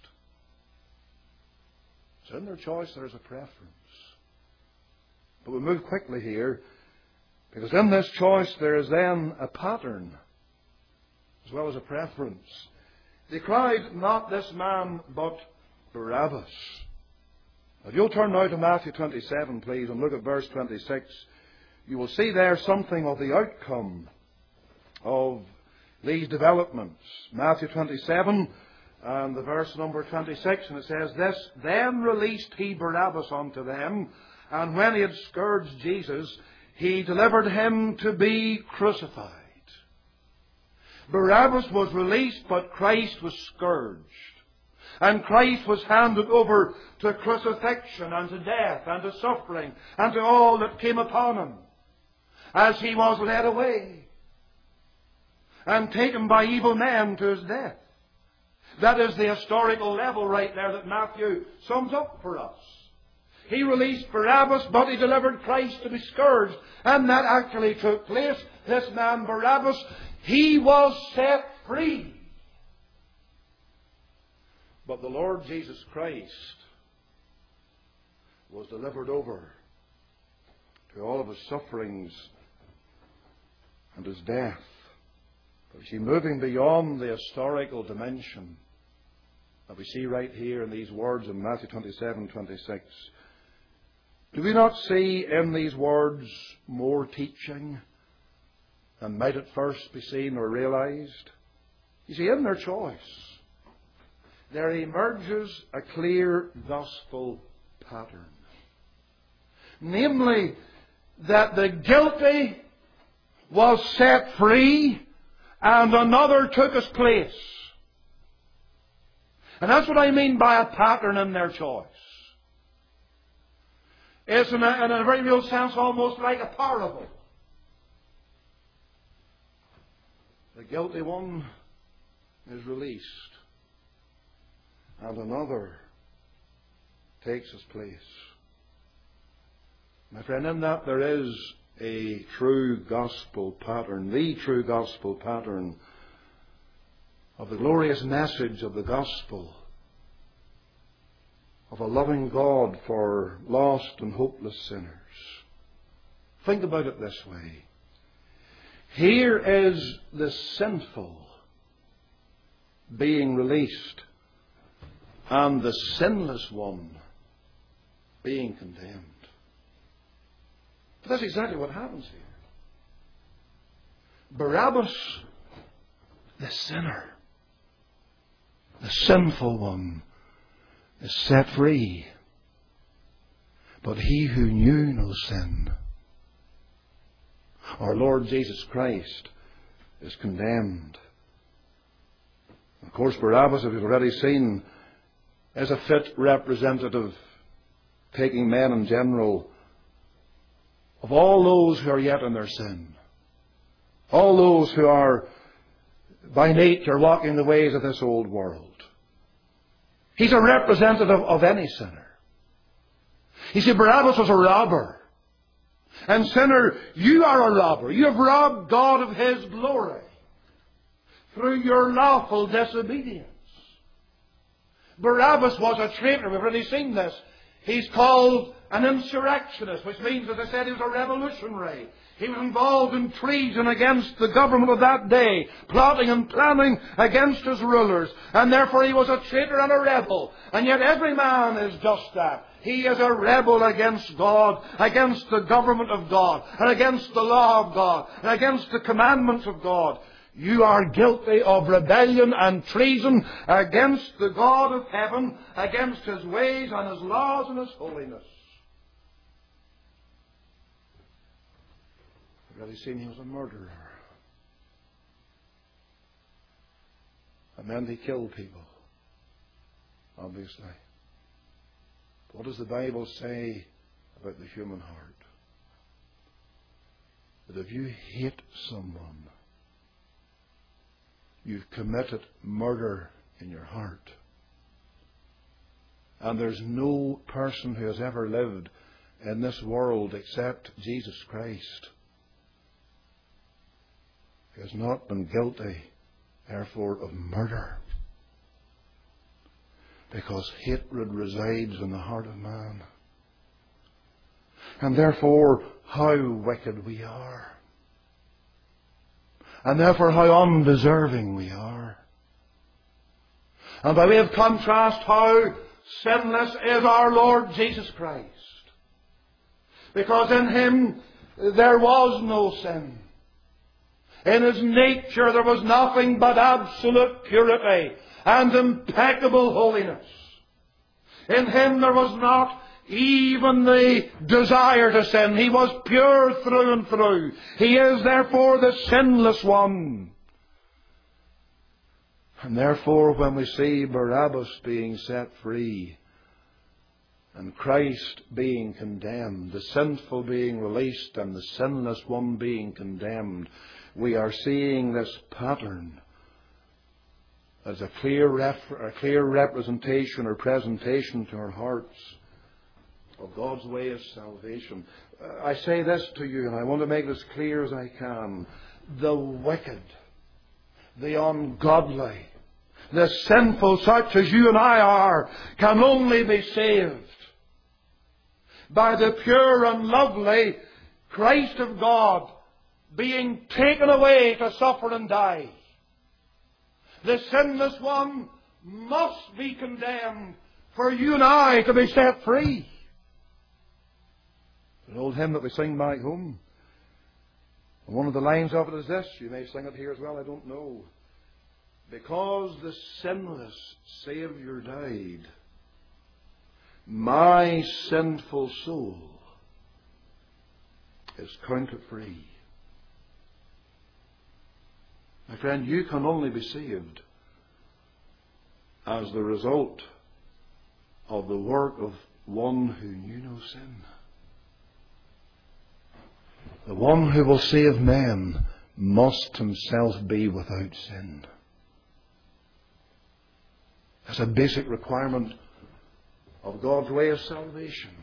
So in their choice there is a preference. But we move quickly here, because in this choice there is then a pattern as well as a preference. They cried, "Not this man, but Barabbas." If you'll turn now to Matthew 27, please, and look at verse 26, you will see there something of the outcome of these developments. Matthew 27 and the verse number 26, and it says this, "Then released he Barabbas unto them, and when he had scourged Jesus, he delivered him to be crucified." Barabbas was released, but Christ was scourged. And Christ was handed over to crucifixion and to death and to suffering and to all that came upon him as he was led away and taken by evil men to his death. That is the historical level right there that Matthew sums up for us. He released Barabbas, but he delivered Christ to be scourged. And that actually took place. This man Barabbas, he was set free. But the Lord Jesus Christ was delivered over to all of his sufferings and his death. But you see, moving beyond the historical dimension that we see right here in these words in Matthew 27:26, do we not see in these words more teaching than might at first be seen or realized? You see, in their choice, there emerges a clear gospel pattern. Namely, that the guilty was set free and another took his place. And that's what I mean by a pattern in their choice. It's in a very real sense almost like a parable. The guilty one is released, and another takes his place. My friend, in that there is a true gospel pattern, the true gospel pattern of the glorious message of the gospel of a loving God for lost and hopeless sinners. Think about it this way. Here is the sinful being released and the sinless one being condemned. But that's exactly what happens here. Barabbas, the sinner, the sinful one, is set free. But he who knew no sin, our Lord Jesus Christ, is condemned. Of course, Barabbas, as we've already seen, is a fit representative, taking men in general, of all those who are yet in their sin. All those who are by nature walking the ways of this old world. He's a representative of any sinner. You see, Barabbas was a robber. And sinner, you are a robber. You have robbed God of His glory through your lawful disobedience. Barabbas was a traitor. We've already seen this. He's called an insurrectionist, which means, as I said, he was a revolutionary. He was involved in treason against the government of that day, plotting and planning against his rulers. And therefore he was a traitor and a rebel. And yet every man is just that. He is a rebel against God, against the government of God, and against the law of God, and against the commandments of God. You are guilty of rebellion and treason against the God of heaven, against His ways and His laws and His holiness. Because he's seen he was a murderer. It meant he killed people, obviously. What does the Bible say about the human heart? That if you hate someone, you've committed murder in your heart. And there's no person who has ever lived in this world except Jesus Christ who has not been guilty, therefore, of murder. Because hatred resides in the heart of man. And therefore, how wicked we are. And therefore, how undeserving we are. And by way of contrast, how sinless is our Lord Jesus Christ. Because in Him there was no sin. In His nature there was nothing but absolute purity and impeccable holiness. In Him there was not even the desire to sin. He was pure through and through. He is therefore the sinless one. And therefore when we see Barabbas being set free and Christ being condemned, the sinful being released and the sinless one being condemned, we are seeing this pattern as a clear representation or presentation to our hearts of God's way of salvation. I say this to you, and I want to make this clear as I can. The wicked, the ungodly, the sinful, such as you and I are, can only be saved by the pure and lovely Christ of God being taken away to suffer and die. The sinless one must be condemned for you and I to be set free. An old hymn that we sing back home, and one of the lines of it is this. You may sing it here as well, I don't know. Because the sinless Saviour died, my sinful soul is counted free. My friend, you can only be saved as the result of the work of one who knew no sin. The one who will save men must himself be without sin. That's a basic requirement of God's way of salvation.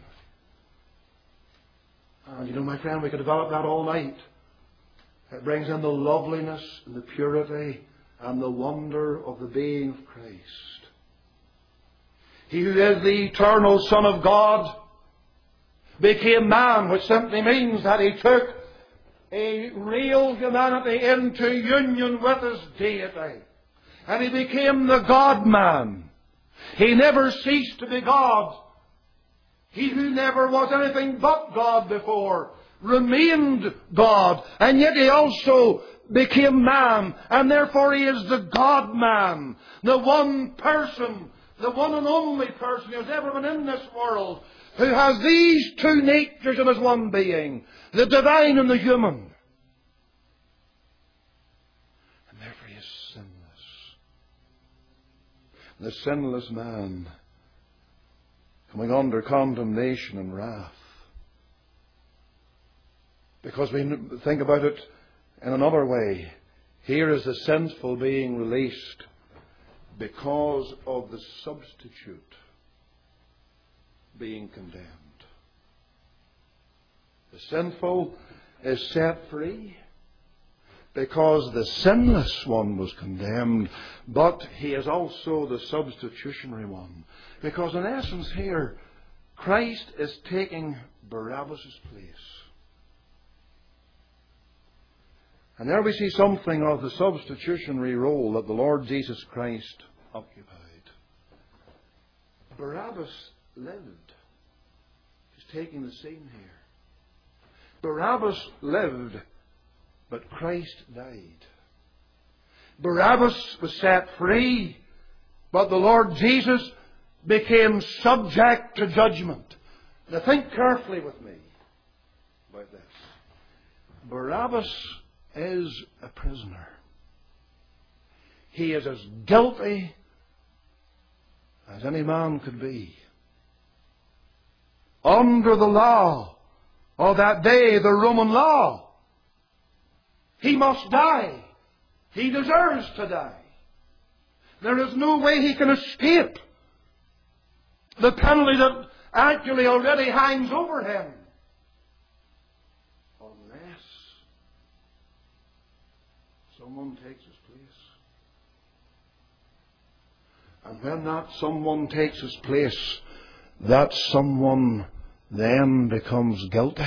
And you know, my friend, we could develop that all night. It brings in the loveliness and the purity and the wonder of the being of Christ. He who is the eternal Son of God became man, which simply means that He took a real humanity into union with His deity. And He became the God-man. He never ceased to be God. He who never was anything but God before remained God, and yet He also became man, and therefore He is the God-man, the one person, the one and only person who has ever been in this world, who has these two natures in His one being, the divine and the human. And therefore He is sinless. The sinless man coming under condemnation and wrath. Because we think about it in another way. Here is the sinful being released because of the substitute being condemned. The sinful is set free because the sinless one was condemned, but he is also the substitutionary one. Because in essence here, Christ is taking Barabbas' place. And there we see something of the substitutionary role that the Lord Jesus Christ occupied. Barabbas lived. He's taking the scene here. Barabbas lived, but Christ died. Barabbas was set free, but the Lord Jesus became subject to judgment. Now think carefully with me about this. Barabbas is a prisoner. He is as guilty as any man could be. Under the law of that day, the Roman law, he must die. He deserves to die. There is no way he can escape the penalty that actually already hangs over him, unless someone takes his place. And when that someone takes his place, that someone then becomes guilty.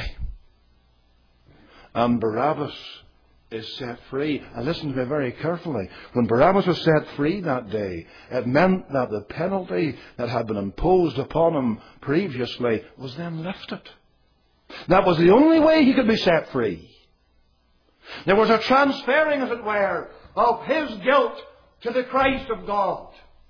And Barabbas is set free. And listen to me very carefully. When Barabbas was set free that day, it meant that the penalty that had been imposed upon him previously was then lifted. That was the only way he could be set free. There was a transferring, as it were, of his guilt to the Christ of God.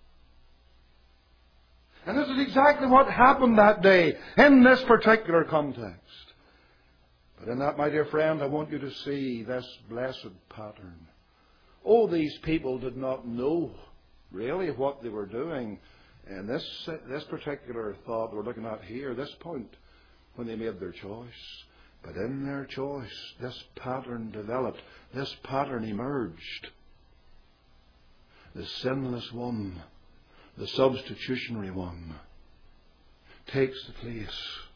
And this is exactly what happened that day in this particular context. But in that, my dear friend, I want you to see this blessed pattern. Oh, these people did not know really what they were doing in this particular thought we're looking at here, this point, when they made their choice. But in their choice, this pattern developed, this pattern emerged. The sinless one, the substitutionary one, takes the place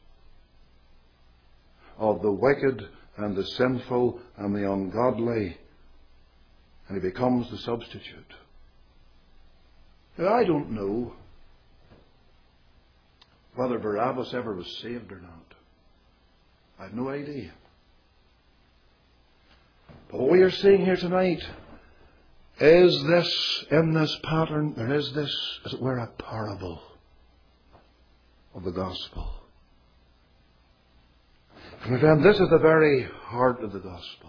of the wicked and the sinful and the ungodly, and he becomes the substitute. Now, I don't know whether Barabbas ever was saved or not. I've no idea. But what we are seeing here tonight is this, in this pattern, there is this, as it were, a parable of the gospel. My friend, this is the very heart of the gospel.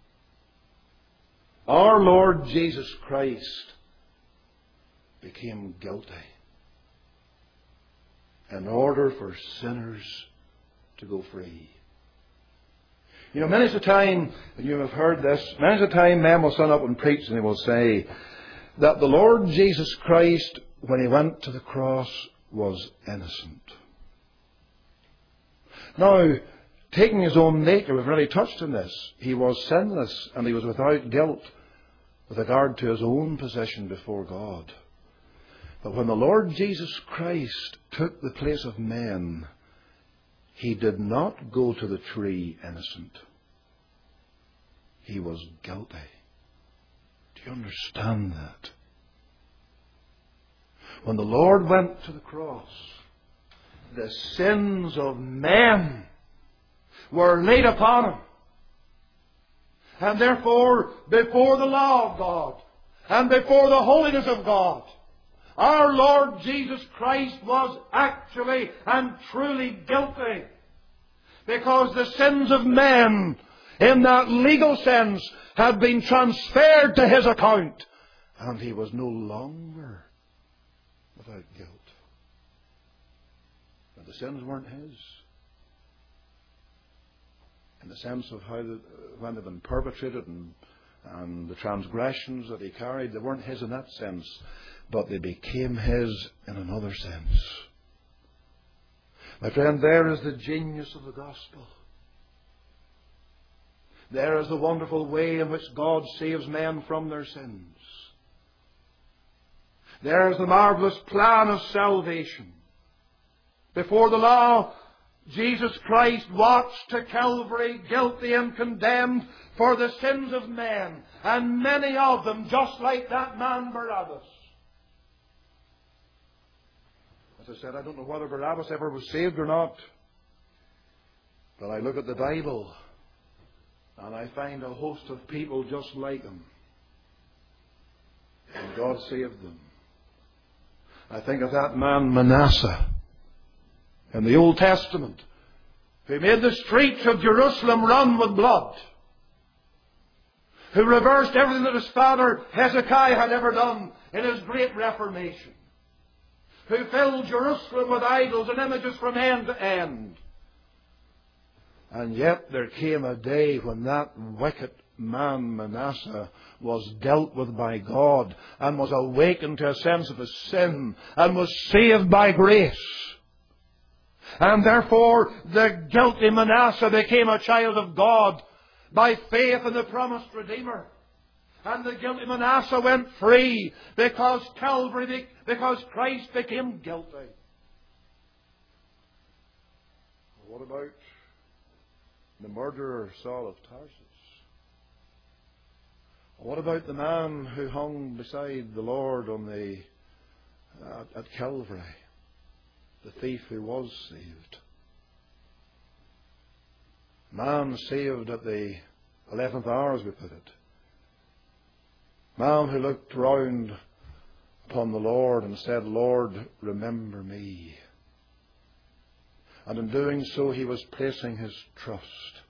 Our Lord Jesus Christ became guilty in order for sinners to go free. You know, many's the time, and you have heard this, many's the time men will stand up and preach and they will say that the Lord Jesus Christ, when he went to the cross, was innocent. Now, taking his own nature, we've already touched on this. He was sinless and he was without guilt with regard to his own position before God. But when the Lord Jesus Christ took the place of men, he did not go to the tree innocent. He was guilty. Do you understand that? When the Lord went to the cross, the sins of men were laid upon him. And therefore, before the law of God and before the holiness of God, our Lord Jesus Christ was actually and truly guilty, because the sins of men, in that legal sense, had been transferred to his account, and he was no longer without guilt. But the sins weren't his, in the sense of how when they'd been perpetrated and the transgressions that he carried, they weren't his in that sense, but they became his in another sense. My friend, there is the genius of the gospel. There is the wonderful way in which God saves men from their sins. There is the marvelous plan of salvation. Before the law, Jesus Christ watched to Calvary, guilty and condemned for the sins of men, and many of them just like that man Barabbas. As I said, I don't know whether Barabbas ever was saved or not, but I look at the Bible and I find a host of people just like him, and God saved them. I think of that man Manasseh in the Old Testament, who made the streets of Jerusalem run with blood, who reversed everything that his father Hezekiah had ever done in his great Reformation, who filled Jerusalem with idols and images from end to end. And yet there came a day when that wicked man Manasseh was dealt with by God and was awakened to a sense of his sin and was saved by grace. And therefore the guilty Manasseh became a child of God by faith in the promised Redeemer. And the guilty Manasseh went free because because Christ became guilty. What about the murderer Saul of Tarsus? What about the man who hung beside the Lord at Calvary? The thief who was saved. Man saved at the 11th hour, as we put it. Man who looked round upon the Lord and said, Lord, remember me. And in doing so, he was placing his trust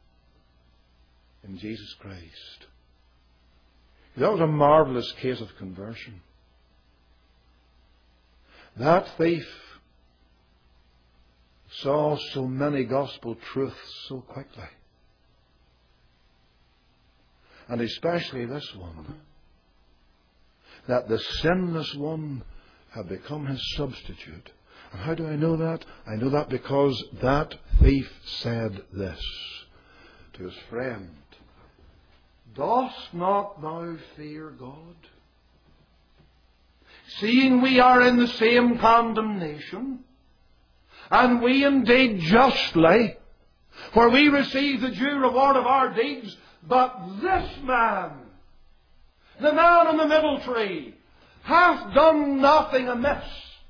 in Jesus Christ. That was a marvelous case of conversion. That thief saw so many gospel truths so quickly. And especially this one, that the sinless one had become his substitute. And how do I know that? I know that because that thief said this to his friend. Dost not thou fear God? Seeing we are in the same condemnation, and we indeed justly, for we receive the due reward of our deeds, but this man, the man on the middle tree, hath done nothing amiss.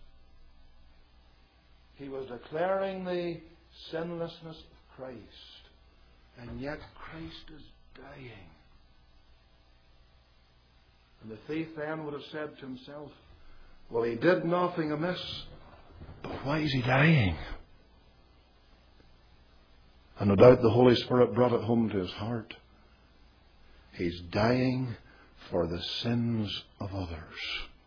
He was declaring the sinlessness of Christ, and yet Christ is dying. And the thief then would have said to himself, well, he did nothing amiss, but why is he dying? And no doubt the Holy Spirit brought it home to his heart. He's dying for the sins of others.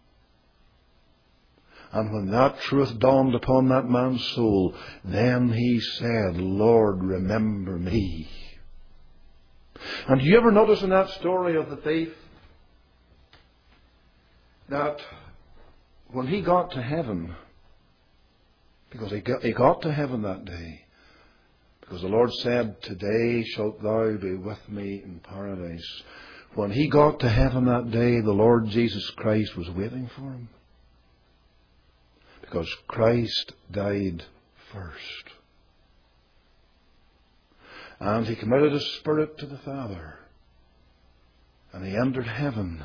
And when that truth dawned upon that man's soul, then he said, Lord, remember me. And do you ever notice in that story of the thief that when he got to heaven, because he got to heaven that day, because the Lord said, today shalt thou be with me in paradise. When he got to heaven that day, the Lord Jesus Christ was waiting for him. Because Christ died first. And he committed his spirit to the Father. And he entered heaven.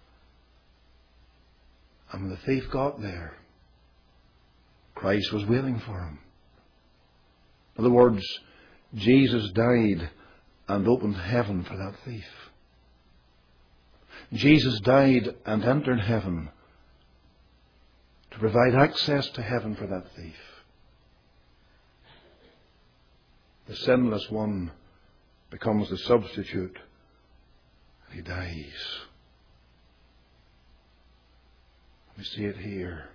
And when the thief got there, Christ was waiting for him. In other words, Jesus died and opened heaven for that thief. Jesus died and entered heaven to provide access to heaven for that thief. The sinless one becomes the substitute. He dies. We see it here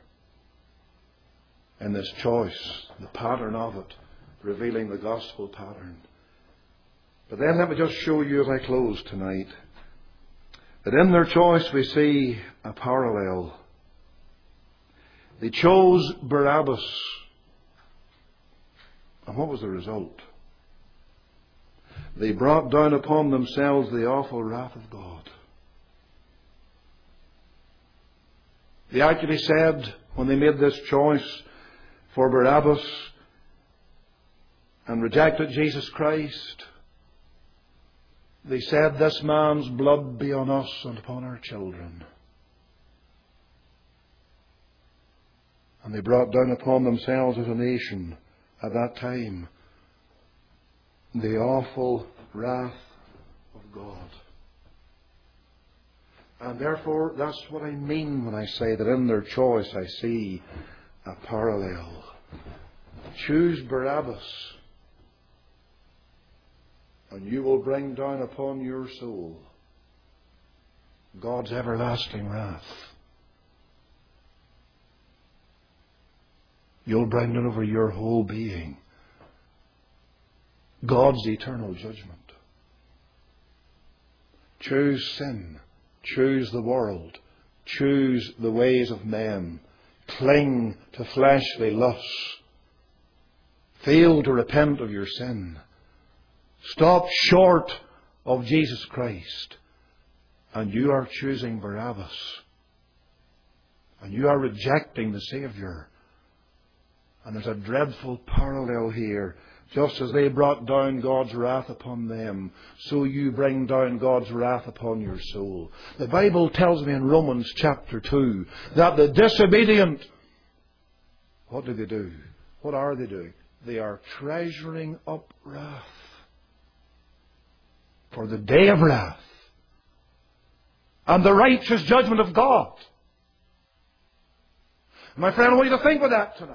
in this choice, the pattern of it, revealing the gospel pattern. But then let me just show you as I close tonight that in their choice we see a parallel. They chose Barabbas. And what was the result? They brought down upon themselves the awful wrath of God. They actually said, when they made this choice for Barabbas and rejected Jesus Christ, they said, this man's blood be on us and upon our children. And they brought down upon themselves as a nation at that time the awful wrath of God. And therefore, that's what I mean when I say that in their choice I see a parallel. Choose Barabbas, and you will bring down upon your soul God's everlasting wrath. You'll bring it over your whole being God's eternal judgment. Choose sin. Choose the world. Choose the ways of men. Cling to fleshly lusts. Fail to repent of your sin. Stop short of Jesus Christ. And you are choosing Barabbas. And you are rejecting the Saviour. And there's a dreadful parallel here. Just as they brought down God's wrath upon them, so you bring down God's wrath upon your soul. The Bible tells me in Romans chapter 2 that the disobedient, what do? What are they doing? They are treasuring up wrath for the day of wrath and the righteous judgment of God. My friend, I want you to think of that tonight.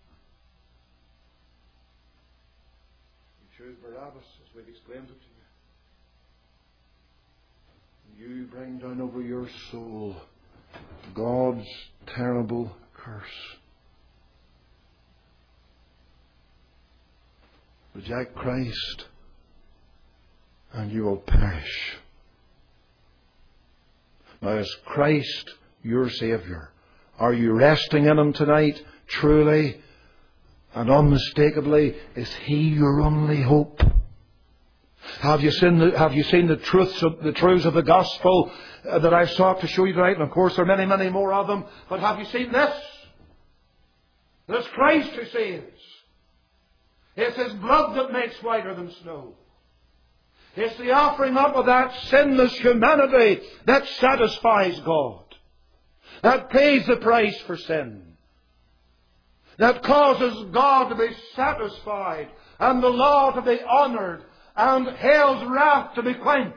You choose Barabbas, as we've explained it to you. You bring down over your soul God's terrible curse. Reject Christ, and you will perish. Now, is Christ your Saviour? Are you resting in Him tonight? Truly and unmistakably, is He your only hope? Have you seen the truths of the gospel that I've sought to show you tonight? And of course, there are many, many more of them. But have you seen this? This Christ who saves. It's His blood that makes whiter than snow. It's the offering up of that sinless humanity that satisfies God. That pays the price for sin. That causes God to be satisfied and the law to be honoured and hell's wrath to be quenched.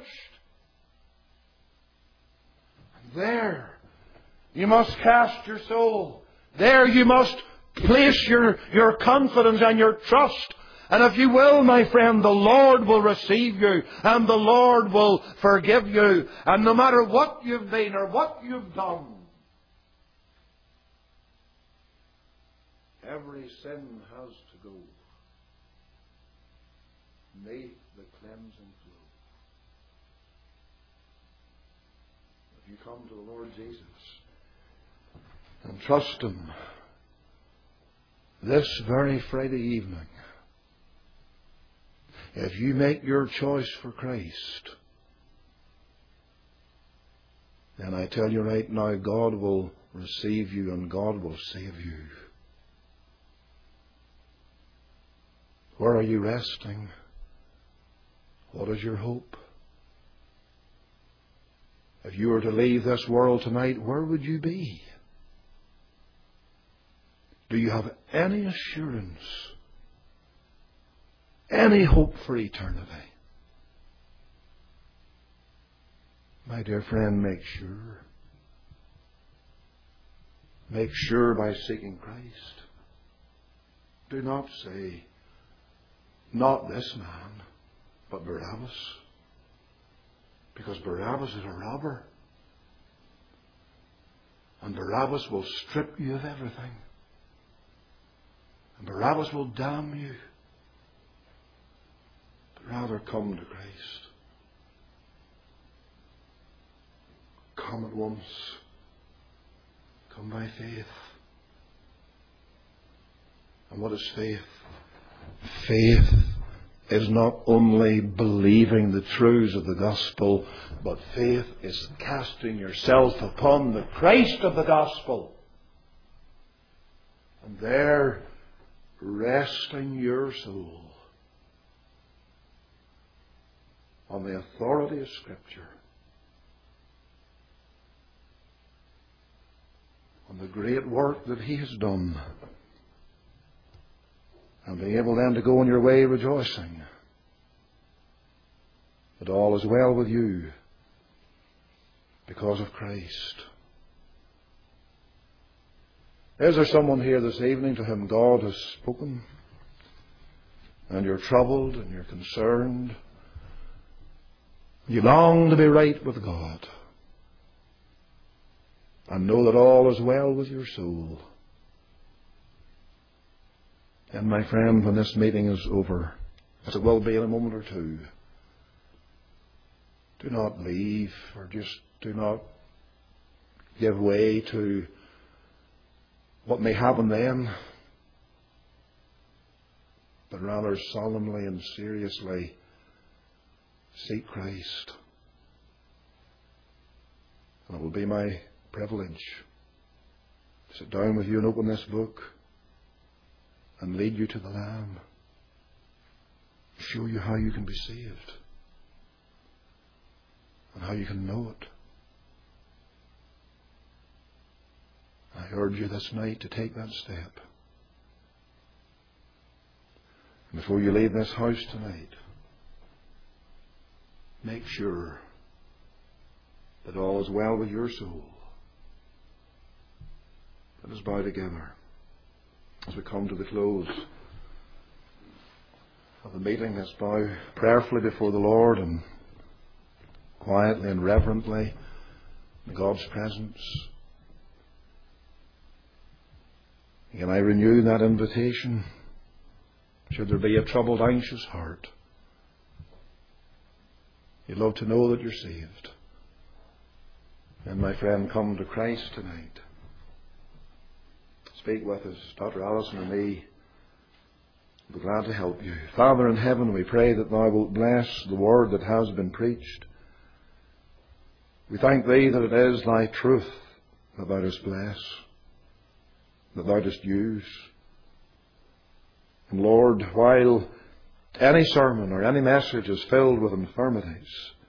And there you must cast your soul. There you must place your confidence and your trust. And if you will, my friend, the Lord will receive you and the Lord will forgive you. And no matter what you've been or what you've done, every sin has to go beneath the cleansing flow. If you come to the Lord Jesus and trust Him this very Friday evening, if you make your choice for Christ, then I tell you right now, God will receive you and God will save you. Where are you resting? What is your hope? If you were to leave this world tonight, where would you be? Do you have any assurance, any hope for eternity? My dear friend, make sure. Make sure by seeking Christ. Do not say, not this man, but Barabbas. Because Barabbas is a robber. And Barabbas will strip you of everything. And Barabbas will damn you. But rather come to Christ. Come at once. Come by faith. And what is faith? Faith is not only believing the truths of the gospel, but faith is casting yourself upon the Christ of the gospel. And there resting your soul on the authority of Scripture, on the great work that He has done, and being able then to go on your way rejoicing that all is well with you because of Christ. Is there someone here this evening to whom God has spoken, and you're troubled and you're concerned? You long to be right with God and know that all is well with your soul. And my friend, when this meeting is over, as it will be in a moment or two. Do not leave, or just do not give way to what may happen then, but rather solemnly and seriously seek Christ. And it will be my privilege to sit down with you and open this book and lead you to the Lamb, show you how you can be saved and how you can know it. I urge you this night to take that step. And before you leave this house tonight, make sure that all is well with your soul. Let us bow together as we come to the close of the meeting. Let's bow prayerfully before the Lord and quietly and reverently in God's presence. Again, I renew that invitation. Should there be a troubled, anxious heart, you'd love to know that you're saved. And my friend, come to Christ tonight. Speak with us, Dr. Allison and me. We'll be glad to help you. Father in heaven, we pray that Thou wilt bless the word that has been preached. We thank Thee that it is Thy truth that Thou dost bless, that Thou dost use. And Lord, while any sermon or any message is filled with infirmities,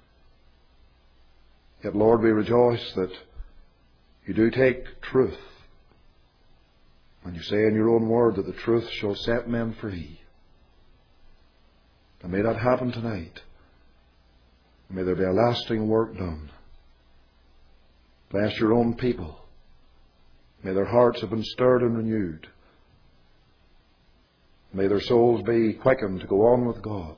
yet, Lord, we rejoice that You do take truth, and You say in Your own word that the truth shall set men free. And may that happen tonight. May there be a lasting work done. Bless Your own people. May their hearts have been stirred and renewed. May their souls be quickened to go on with God.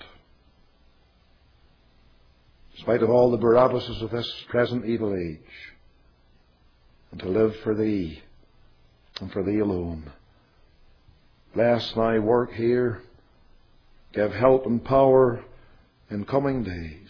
In spite of all the Barabbases of this present evil age, and to live for Thee and for Thee alone. Bless Thy work here. Give help and power in coming days.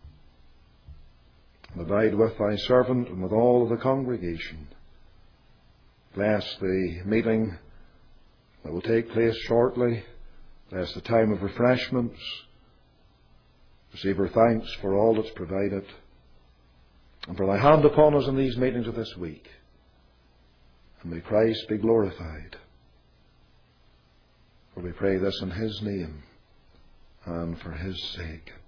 And abide with Thy servant and with all of the congregation. Bless the meeting that will take place shortly. Bless the time of refreshments. Receive our thanks for all that's provided, and for Thy hand upon us in these meetings of this week. And may Christ be glorified. For we pray this in His name and for His sake.